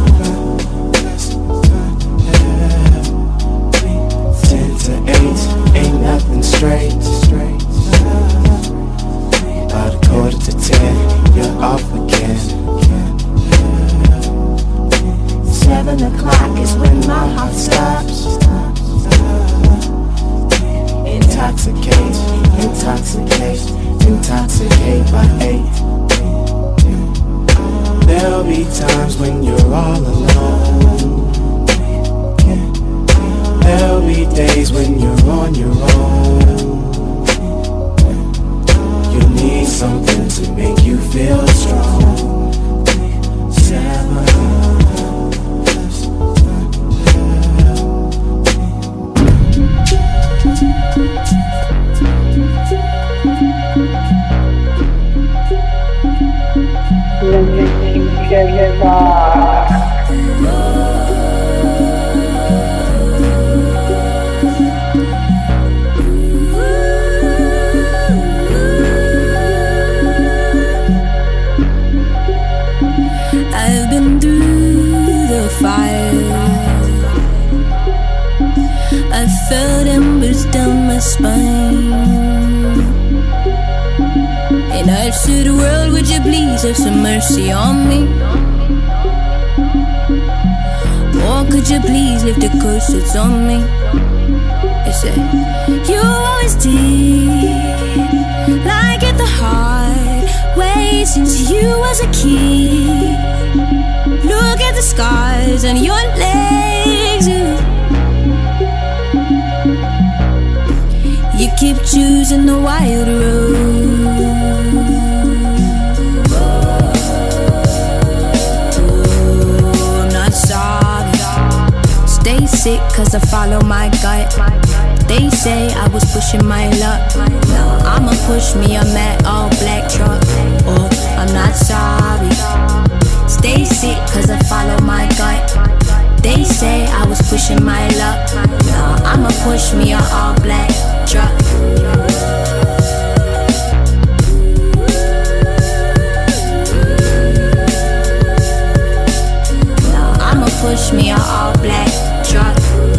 10 to 8, ain't nothing straight. About a quarter to 10, you're off again.
7 o'clock is when my heart stops.
Intoxicate, intoxicate, intoxicate by 8. There'll be times when you're all alone. There'll be days when you're on your own. You need something to make you feel strong. 7.
I've been through the fire. I felt embers down my spine. And I've said, world, would you please have some mercy on me? Or could you please lift the curse that's on me? They said, you always did, like it the hard way since you was a kid. Look at the scars on your legs. You keep choosing the wild road. Oh, I'm not sorry. Stay sick cause I follow my gut. They say I was pushing my luck. No, I'ma push me a matte all black truck. Oh, I'm not sorry. Stay sick cause I follow my gut. They say I was pushing my luck. No, I'ma push me a all black truck. No, I'ma push me a all black truck.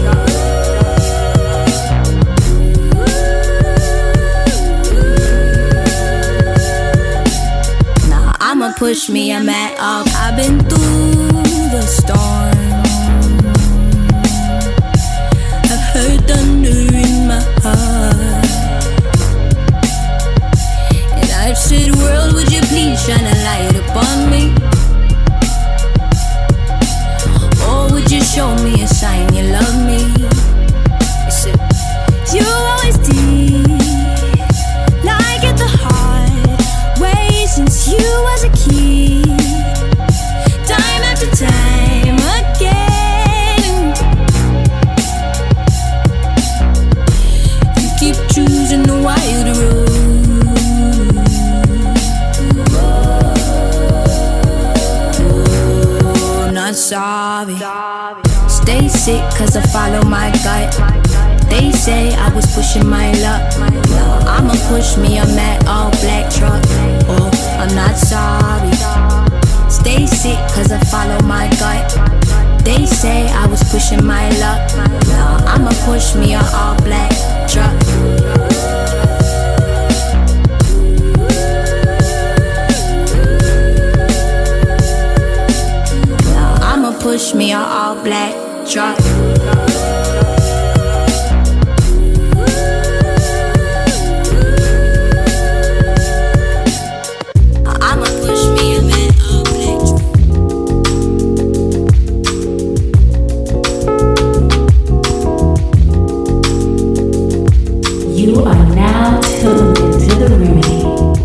I'ma push me, I'm at up. I've been through the storm. I've heard thunder in my heart. And I've said, world, would you please shine a light upon me? Or would you show me a sign you love me? You said, you always did, like at the heart way since you was a kid. Time after time again, you keep choosing the wild road. Oh, I'm not sorry. Stay sick cause I follow my gut. They say I was pushing my luck. No, I'ma push me a matte all black truck. Oh, I'm not sorry. Stay sick cause I follow my gut. They say I was pushing my luck. No, I'ma push me a all black truck. No, I'ma push me a all black truck.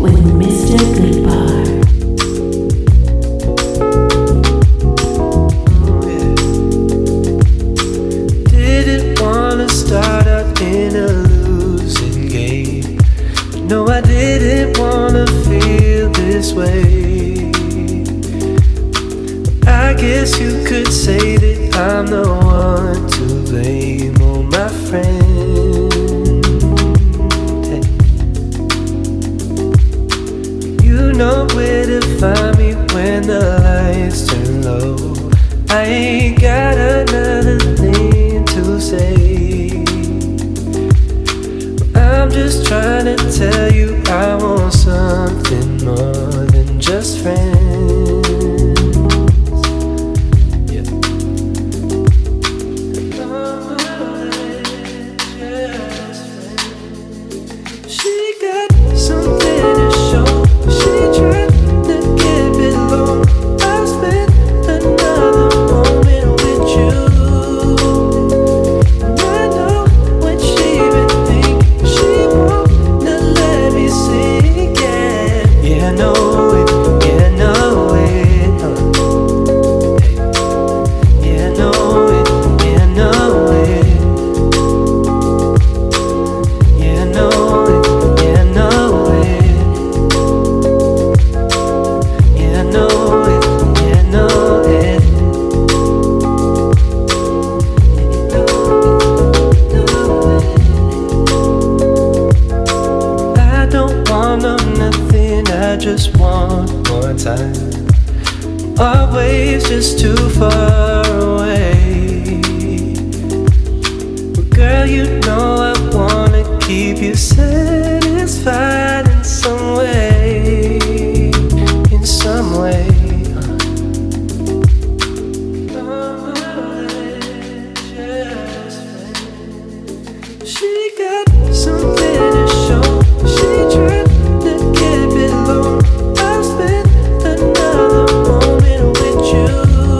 with Mr. Goodbar.
Didn't wanna start out in a losing game. No, I didn't wanna feel this way. I guess you could say that I'm the one to blame. Oh, my friend, hey. You know where to find me when the lights turn low. I ain't got another thing to say. I'm just trying to tell you I want something more than just friends. Just too far away. But girl, you know I wanna keep you satisfied in some way, in some way. She got something to show. She tried to keep it low. I spent another moment with you.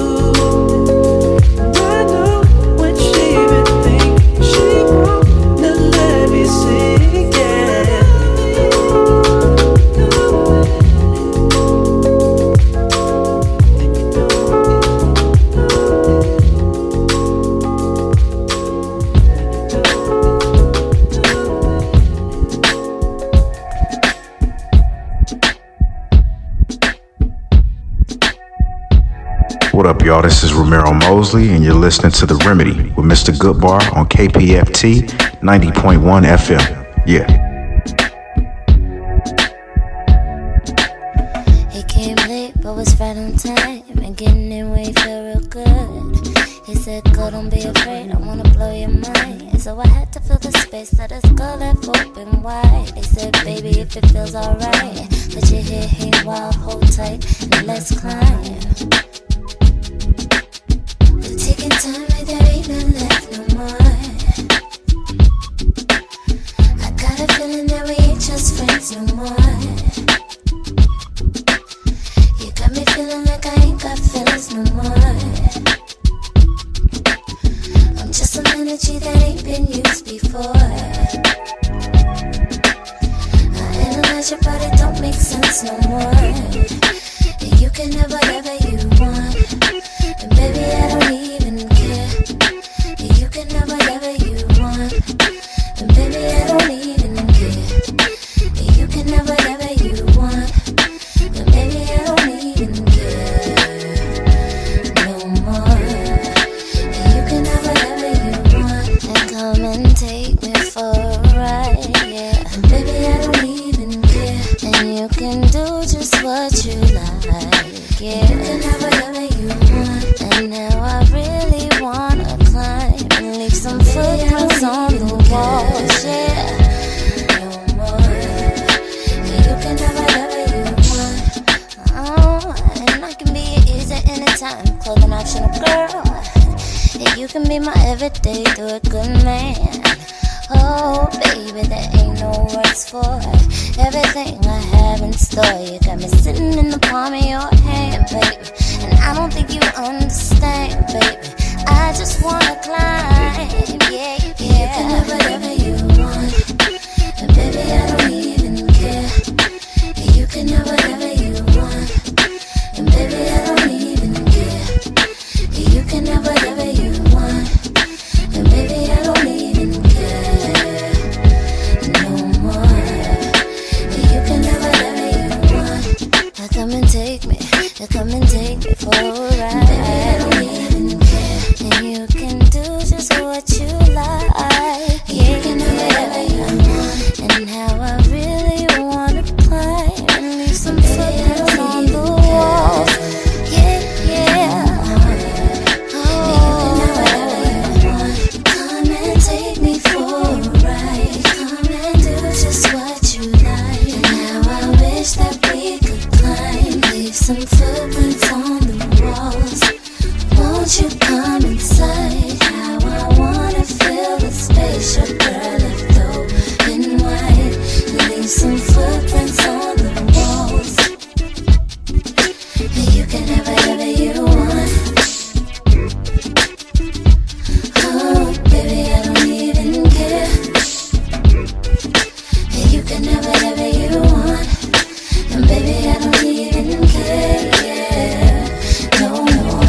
What up, y'all? This is Ramiro Mosley, and you're listening to The Remedy with Mr. Goodbar on KPFT 90.1 FM. Yeah.
He came late, but was right on time, and getting in way felt real good. He said, girl, don't be afraid, I wanna blow your mind. So I had to fill the space that his girl left open wide. He said, baby, if it feels alright, let your hair hang wild, hold tight, and let's climb. Taking time like there ain't none left no more. I got a feeling that we ain't just friends no more. You got me feeling like I ain't got feelings no more. I'm just some energy that ain't been used before. I analyze your body, don't make sense no more. You can have whatever you want, and baby I don't even care. You can have whatever you want, and baby I don't even care. You can have whatever you want, and baby I don't even care no more. You can have whatever you want, and come and take me for a ride, yeah. And baby I don't even care, and you can do just what you like, yeah. You can have whatever you want, and now I really wanna climb and leave some footprints on the walls, yeah. No more. You can have whatever you want. Oh, and I can be your easy anytime clothing optional girl. Yeah, you can be my everyday, do it good man. Oh, baby, there ain't no words for everything I have in store. You got me sitting in the palm of your hand, baby, and I don't think you understand, baby. I just wanna climb, yeah, yeah. You can have whatever you want, and baby, I don't even care. have whatever you want, and baby I don't even care no more. You can have whatever you want. Now come and take me, come and take me for a ride. Baby I don't even care, and you can do just what you like. You can have whatever you want, and how I really wanna climb and leave some footprints on the walls. Yeah, yeah. Oh, you can have whatever you want. Come and take me for a ride. Come and do just what you like. And now I wish that we could climb, leave some footprints on the walls. Won't you come inside? How I wanna feel the space your girl left open wide. Leave some footprints on the walls. You can have whatever you want. Oh, baby, I don't even care. You can have whatever you want, and baby, I don't even care. Yeah, no more.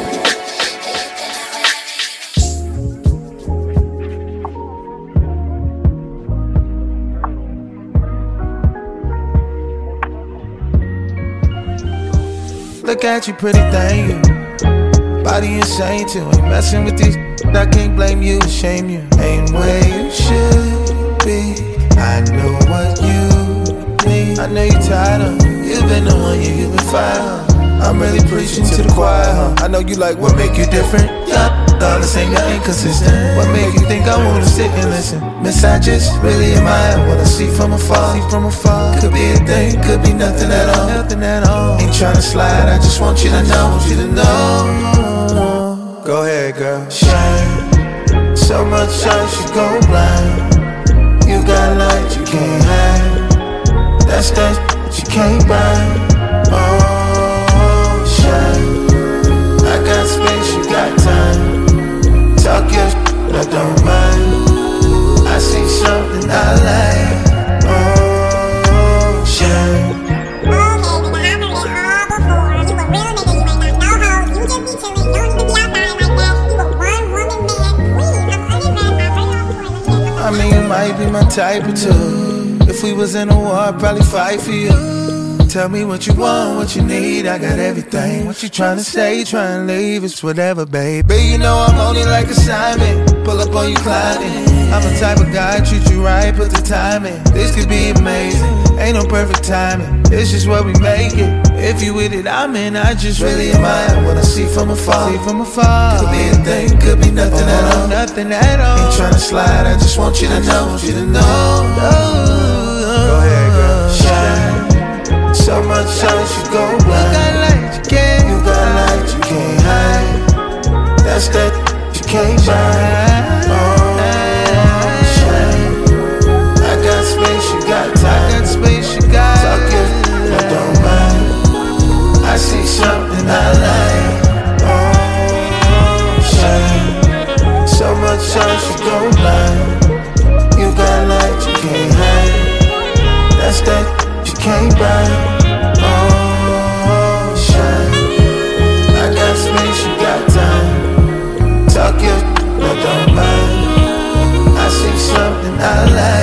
Look at you, pretty thing, you. Body insane too. Ain't messing with these. I can't blame you, shame you. Ain't where you should be. I know what you need. I know you're tired of. You've been the one, you've been fine. I'm really preaching to the choir, huh? I know you like what make you different. Yeah, all the same, you're inconsistent. What make you think I wanna sit and listen? Miss, I just really admire what I see from afar. Could be a thing, could be nothing at all. Ain't tryna slide, I just want you to know. Go ahead, girl. Shine. So much shine, she go blind. You got light, you can't hide. That's that you can't buy. Oh. I got space, you got time. Talk your shit, but I don't mind. I see something I like. Oh, shine.
Okay, but I've heard it all before. You a real nigga, you ain't got no hoes. You just be chillin', you don't even be outside like that. You a one-woman man. Please, I'm underground. I've heard it all before.
I mean, you might be my type or two. If we was in a war, I'd probably fight for you. Tell me what you want, what you need, I got everything. What you tryna say, tryna leave, it's whatever, baby. You know I'm only like assignment. Pull up on you climbing. I'm the type of guy, treat you right, put the time in. This could be amazing, ain't no perfect timing. It's just what we make it. If you with it, I'm in, I just really admire what I see from afar. Could be a thing, could be nothing at all. Ain't tryna slide, I just want you to know. Go ahead, girl, shine. So much shine, she go blind. You got light, you can't hide. That's that you can't buy. Oh, shine. I got space, you got time. Talk it, I don't mind. I see something I like. Oh, shine. So much shine, she go blind. You got light, you can't hide. That's that you can't buy. Oh, shine. I got space, you got time. Talk your but don't mind. I see something I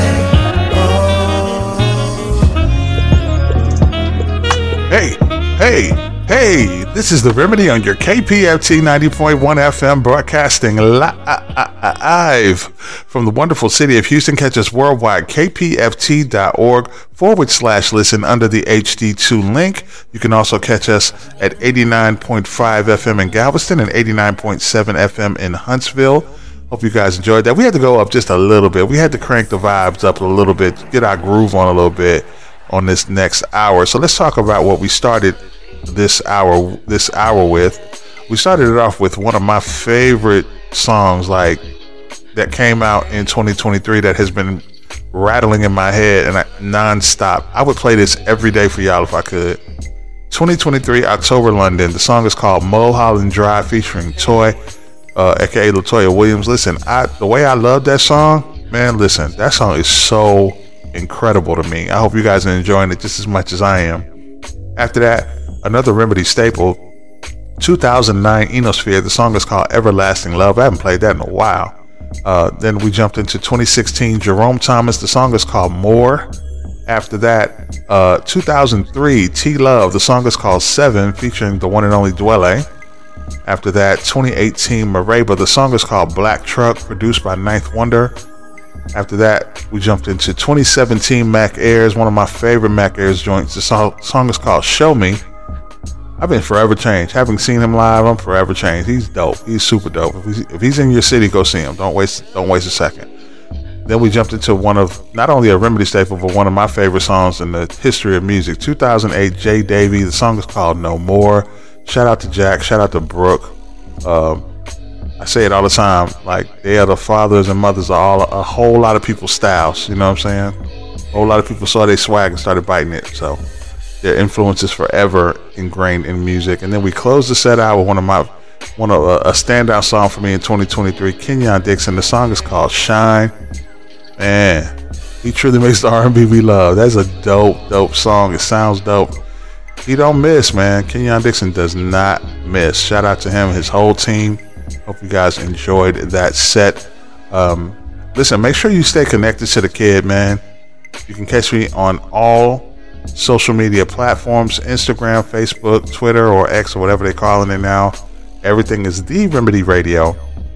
like. Hey, this is The Remedy on your KPFT 90.1 FM broadcasting live from the wonderful city of Houston. Catch us worldwide, kpft.org/listen under the HD2 link. You can also catch us at 89.5 FM in Galveston and 89.7 FM in Huntsville. Hope you guys enjoyed that. We had to go up just a little bit. We had to crank the vibes up a little bit, get our groove on a little bit on this next hour. So let's talk about what we started this hour with. We started it off with one of my favorite songs that came out in 2023 that has been rattling in my head and non-stop. I would play this every day for y'all if I could. 2023 October London. The song is called Mulholland Drive featuring Toy, aka Latoya Williams. Listen, the way I love that song, man, listen, that song is so incredible to me. I hope you guys are enjoying it just as much as I am. After that, another Remedy staple, 2009 Enosphere. The song is called Everlasting Love. I haven't played that in a while. Then we jumped into 2016 Jerome Thomas. The song is called More. After that, 2003 T-Love. The song is called 7, featuring the one and only Dwele. After that, 2018 Mereba. The song is called Black Truck, produced by Ninth Wonder. After that, we jumped into 2017 Mac Ayres, one of my favorite Mac Ayres joints. The song is called Show Me. I've been forever changed. Having seen him live, I'm forever changed. He's dope. He's super dope. If he's in your city, go see him. Don't waste a second. Then we jumped into one of, not only a Remedy staple, but one of my favorite songs in the history of music. 2008 Jay Davy. The song is called No More. Shout out to Jack. Shout out to Brooke. I say it all the time, like, they are the fathers and mothers of a whole lot of people's styles, you know what I'm saying? A whole lot of people saw their swag and started biting it, so their influence is forever ingrained in music. And then we closed the set out with a standout song for me in 2023, Kenyon Dixon. The song is called Shine. Man, he truly makes the R&B we love. That's a dope song. It sounds dope. He don't miss, man. Kenyon Dixon does not miss. Shout out to him and his whole team. Hope you guys enjoyed that set. Listen, make sure you stay connected to the kid, man. You can catch me on all social media platforms, Instagram, Facebook, Twitter, or X, or whatever they're calling it now. Everything is The Remedy Radio.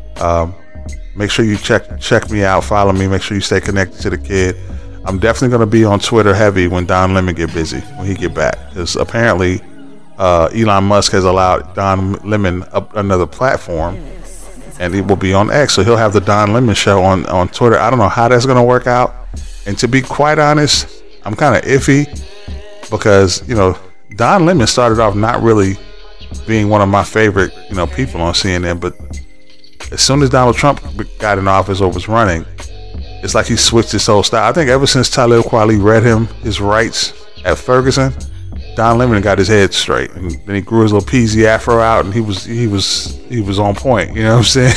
Make sure you check me out, follow me, make sure you stay connected to the kid. I'm definitely going to be on Twitter heavy when Don Lemon get busy, when he get back. Because apparently Elon Musk has allowed Don Lemon up another platform, and he will be on X, so he'll have the Don Lemon show on Twitter. I don't know how that's going to work out, and to be quite honest, I'm kind of iffy, because, you know, Don Lemon started off not really being one of my favorite, you know, people on CNN, but as soon as Donald Trump got in office or was running, it's like he switched his whole style. I think ever since Talib Kweli read him his rights at Ferguson, Don Lemon got his head straight, and then he grew his little peasy afro out, and he was on point. You know what I'm saying?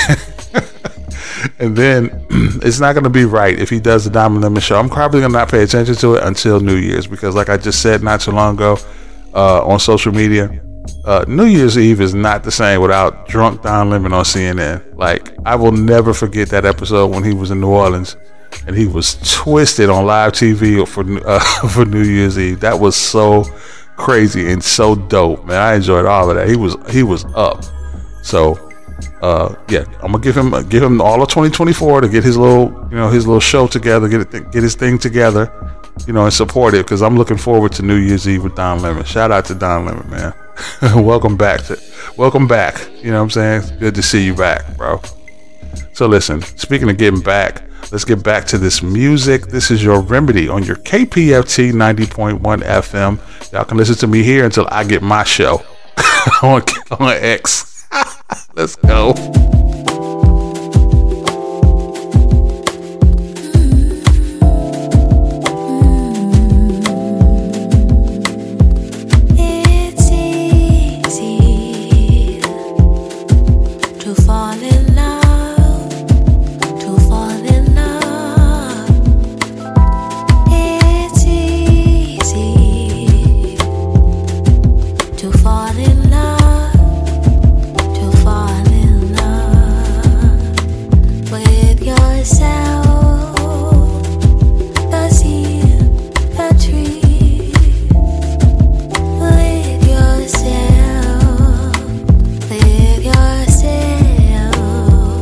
And then it's not going to be right if he does the Don Lemon show. I'm probably going to not pay attention to it until New Year's, because, like I just said not too long ago on social media, New Year's Eve is not the same without drunk Don Lemon on CNN. Like, I will never forget that episode when he was in New Orleans and he was twisted on live TV for New Year's Eve. That was so crazy and so dope, man. I enjoyed all of that. He was up. So yeah, I'm gonna give him all of 2024 to get his little show together, get his thing together, you know, and support it, because I'm looking forward to New Year's Eve with Don Lemon. Shout out to Don Lemon, man. Welcome back. You know what I'm saying? It's good to see you back, bro. So listen, speaking of getting back, let's get back to this music. This is your Remedy on your KPFT 90.1 FM. Y'all can listen to me here until I get my show on X. Let's go.
With yourself.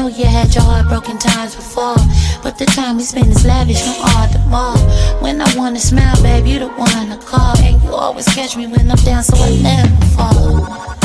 you had your heart broken times before, but the time we spend is lavish, no art the more. When I wanna smile, babe, you the one to call, and you always catch me when I'm down, so I never fall.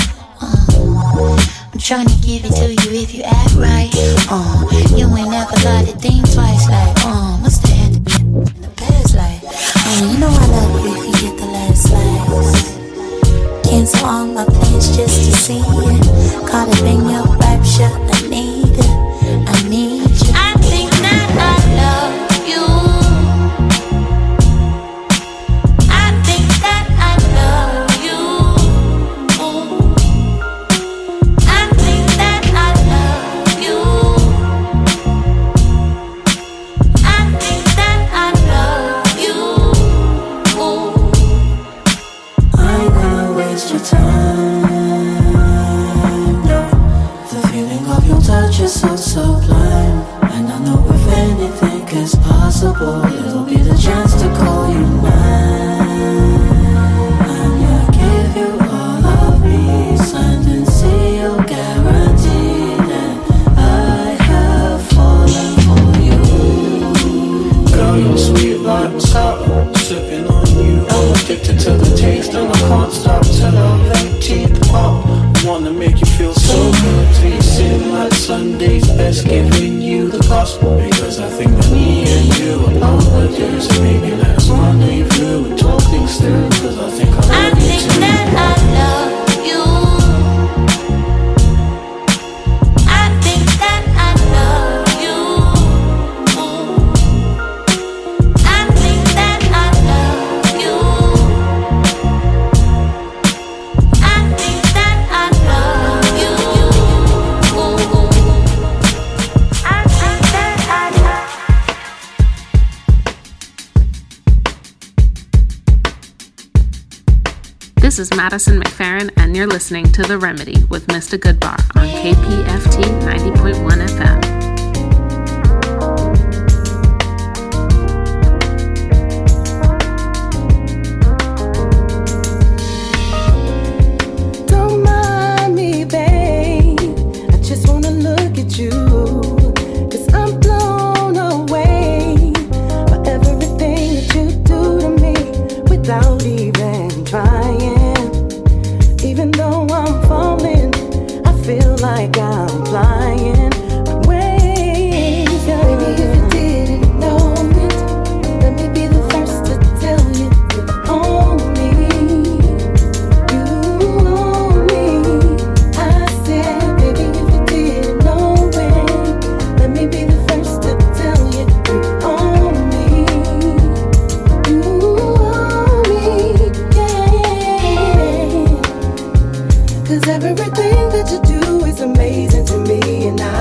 I'm trying to give it to you if you act right. You ain't never got to think twice, like, what's that in the past, like, you know I love you if you get the last slice. Cancel all my plans just to see you. Caught up in your rapture, I need it, I need you. I think that I love you. I think that I love you. I think that I love you. I think that I love you.
I ain't gonna waste your time, no. The feeling of your touch is so sublime, and I know if anything is possible, it'll be the chance to call you mine. And I give you all of me, signed and sealed, guaranteed that I have fallen for you.
Girl, you're sweet like sour, sipping on you. I'm addicted to the taste and I can't stop till I'm teeth pop. Wanna make you feel so good, tasting like Sunday's best, giving you the gospel. Because I think that me and you are overdue. So maybe last rendezvous and talk things through. Cause I think I love you
think
too.
that I love you. I think that I love you. I think that I love you. I think that I love you. I think that I love
This is Madison McFerrin, and you're listening to The Remedy with Mr. Goodbar on KPFT 90.1 FM.
Don't mind me, babe. I just wanna look at you. 'Cause I'm blown away by everything that you do to me without even trying. Even though I'm falling, I feel like I'm flying. But wait, baby, if you didn't know it, let me be the first to tell you you own me. You own me. I said, baby, if you didn't know it, let me be the first to tell you you own me. You own me, yeah. 'Cause everything that you do is amazing to me, and I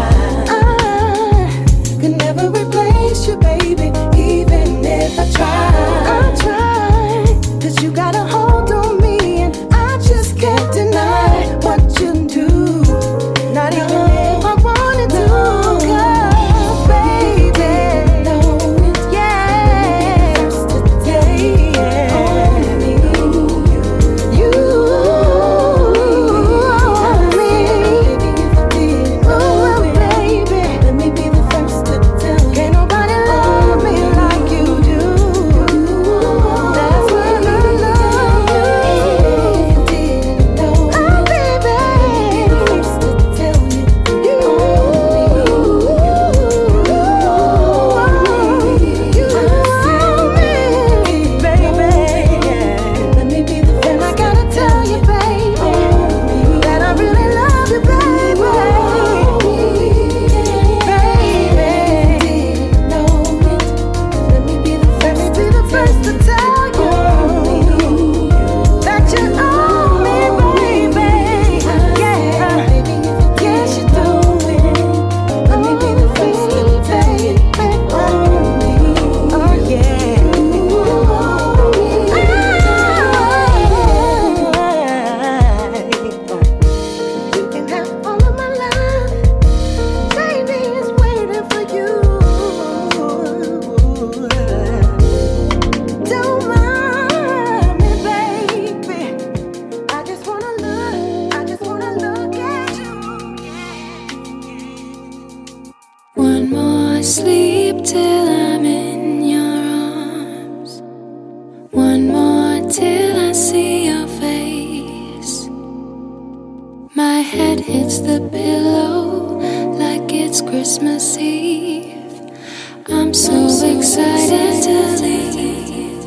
sleep till I'm in your arms. One more till I see your face. My head hits the pillow like it's Christmas Eve. I'm so excited to leave.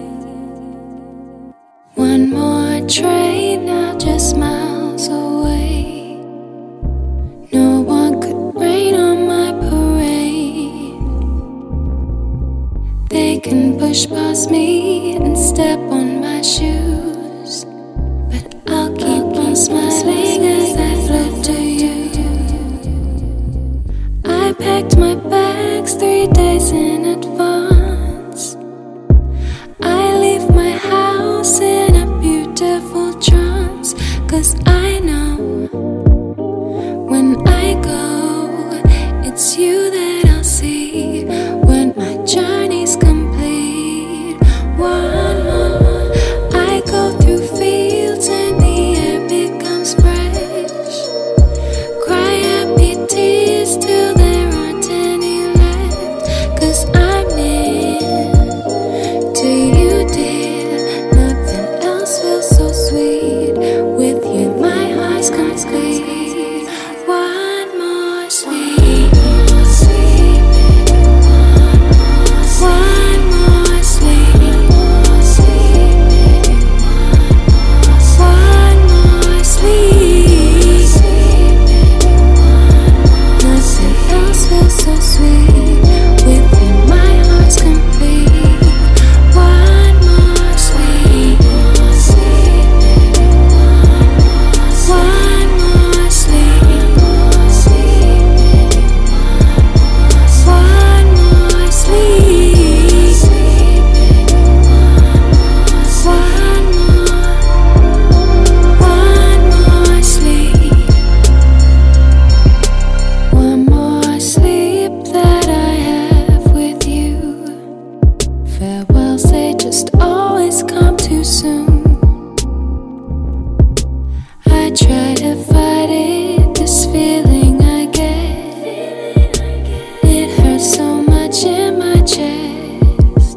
One more train now just miles away. No one could rain on my parade. They can push past me and step on my shoes, but I'll keep on smiling as I float to you. I packed my bags 3 days in advance. I leave my house in a beautiful trance, 'cause I know when I go, it's you that I'll see when my journey's complete. One more, I go through fields and the air becomes fresh. Cry happy tears till there aren't any left, 'cause I'm near to you, dear. Nothing else feels so sweet. With you, my heart's complete. One more sleep. One more sleep. One more sleep. Nothing else feels so sweet. With you, my heart's complete. One more sleep. One more sleep. One more sleep. One more sleep that I have with you. Farewells, they just always come too soon. I try to fight it, this feeling I get. It hurts so much in my chest.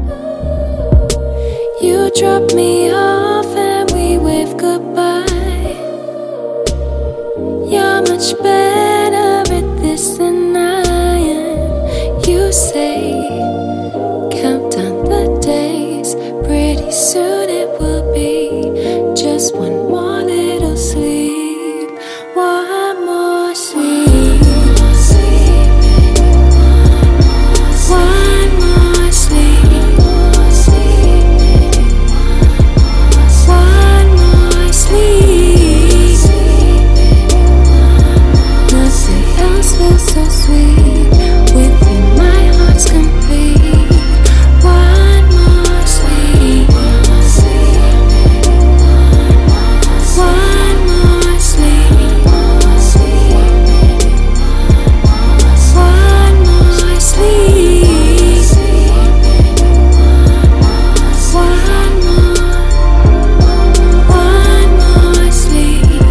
You drop me off and we wave goodbye. You're much better at this than I am. You say, count down the days. Pretty soon it will be just one more little sleep. One more sleep. One more sleep. One more sleep. Nothing else feels so sweet. With you, my heart's complete. One more sleep. One more sleep. One more sleep. One more sleep.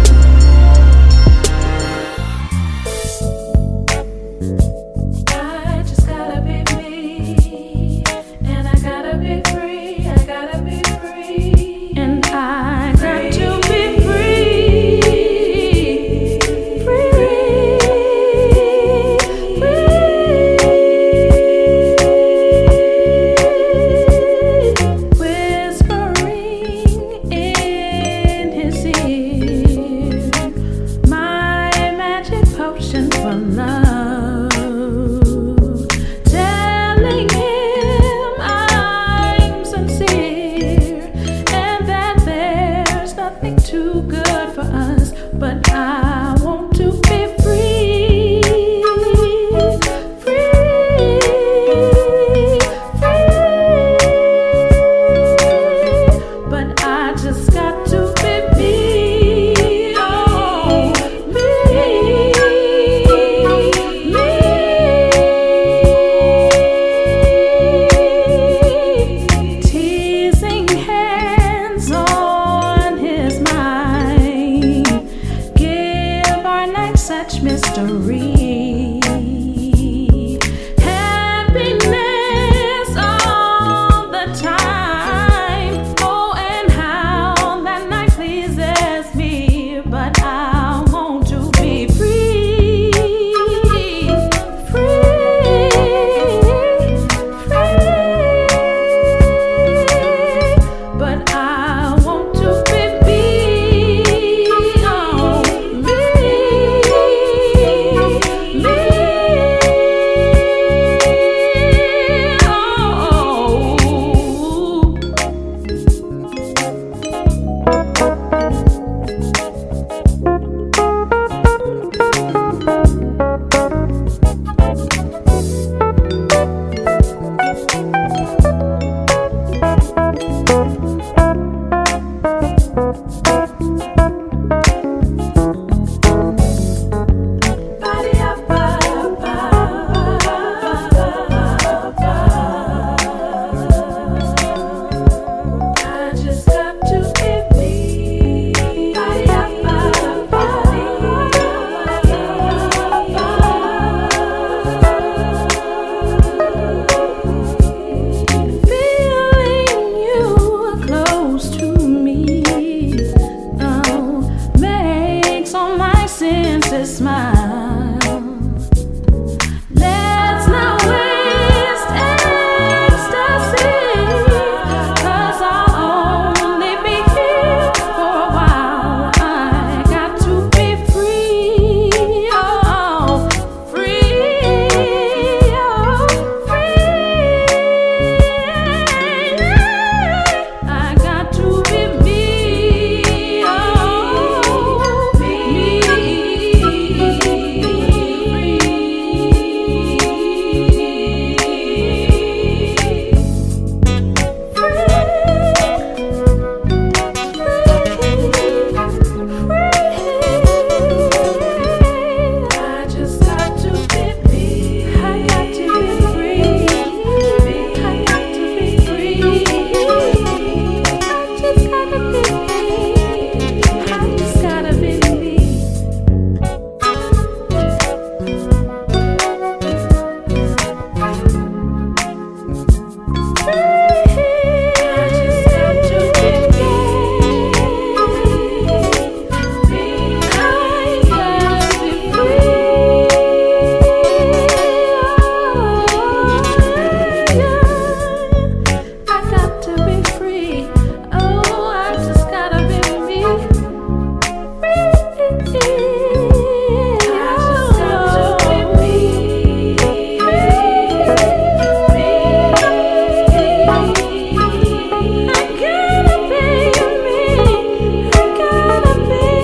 I just gotta be me, and I gotta be free. I gotta be free, and I got to be free. Free, whispering in his ear, my magic potion for love, telling him I'm sincere and that there's nothing too good for us, but I want to be free. Free, free, but I just got to be me. Oh, me, me. Teasing hands on his mind give our night such mystery.
smile. Let's not waste ecstasy, 'cause I'll only be here for a while. I got to be free, oh, free, oh, free. I got to be me, oh, me. I just got to be me. I got to be free. I got to be free. I just gotta be me. I just gotta be me. I got to be free. Oh, I just gotta be me. I just got to be me. I gotta be me. I gotta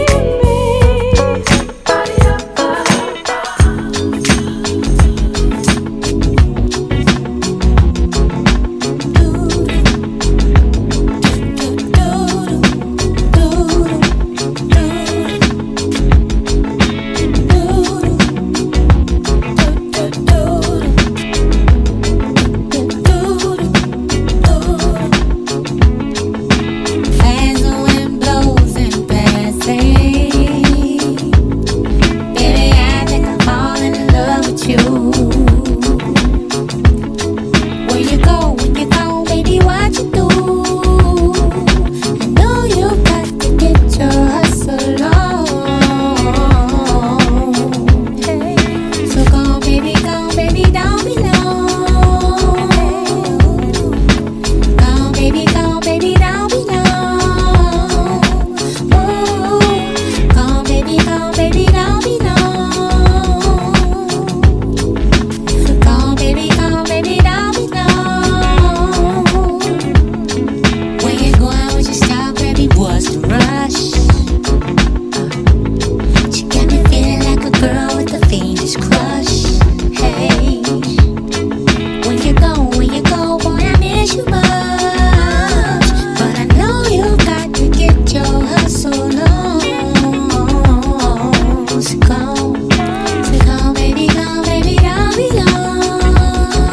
As the wind blows and passes, baby, I think I'm falling in love with you. Where you go, baby, what you do? I know you got to get your hustle on. Hey, so go, baby, don't be long. Go, baby, don't be long. Ooh, go, baby, don't be long. Go, baby, don't be long. Where you going with your style, baby? What's the rush? You got me feeling like a girl with a fiendish crush. Hey, when you go, boy, I miss you much. But I know you got to get your hustle on. So go, baby, don't be long.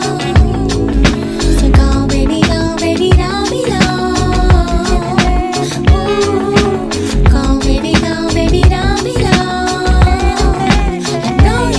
So go, baby, don't be long. Ooh, go, baby, don't be long. I know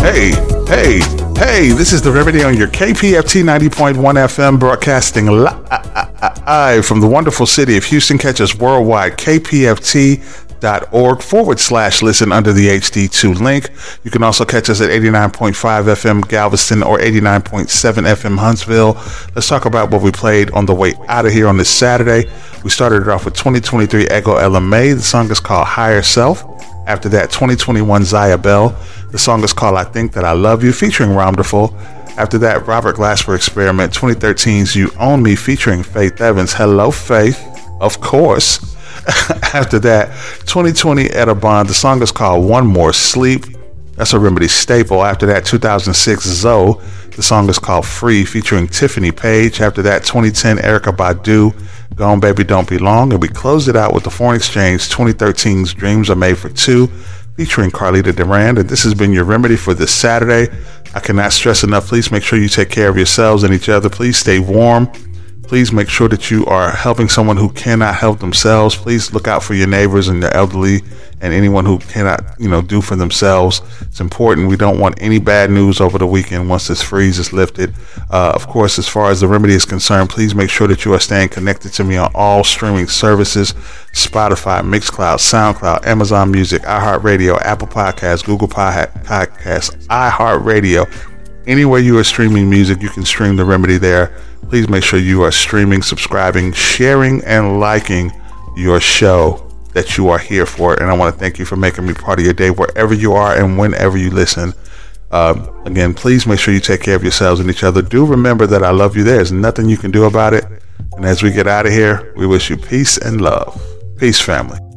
Hey, this is The Remedy on your KPFT 90.1 FM, broadcasting live from the wonderful city of Houston. Catch us worldwide, kpft.org/listen under the HD2 link. You can also catch us at 89.5 FM Galveston or 89.7 FM Huntsville. Let's talk about what we played on the way out of here on this Saturday. We started it off with 2023 Ego LMA. The song is called Higher Self. After that, 2021 Zaya Bell. The song is called I Think That I Love You, featuring Romderful. After that, Robert Glasper Experiment, 2013's You Own Me, featuring Faith Evans. Hello, Faith, of course. After that, 2020 Etta Bond. The song is called One More Sleep. That's a Remedy staple. After that, 2006 Zoe. The song is called Free, featuring Tiffany Page. After that, 2010 Erykah Badu. Gone Baby Don't Be Long. And we closed it out with the Foreign Exchange 2013's Dreams Are Made for Two, featuring Carlita Durand. And this has been your Remedy for this Saturday. I cannot stress enough, please make sure you take care of yourselves and each other. Please stay warm. Please make sure that you are helping someone who cannot help themselves. Please look out for your neighbors and the elderly and anyone who cannot, do for themselves. It's important. We don't want any bad news over the weekend once this freeze is lifted. Of course, as far as the Remedy is concerned, please make sure that you are staying connected to me on all streaming services: Spotify, Mixcloud, SoundCloud, Amazon Music, iHeartRadio, Apple Podcasts, Google Podcasts, iHeartRadio. Anywhere you are streaming music, you can stream the Remedy there. Please make sure you are streaming, subscribing, sharing, and liking your show that you are here for. And I want to thank you for making me part of your day wherever you are and whenever you listen. Again, please make sure you take care of yourselves and each other. Do remember that I love you. There's nothing you can do about it. And as we get out of here, we wish you peace and love. Peace, family.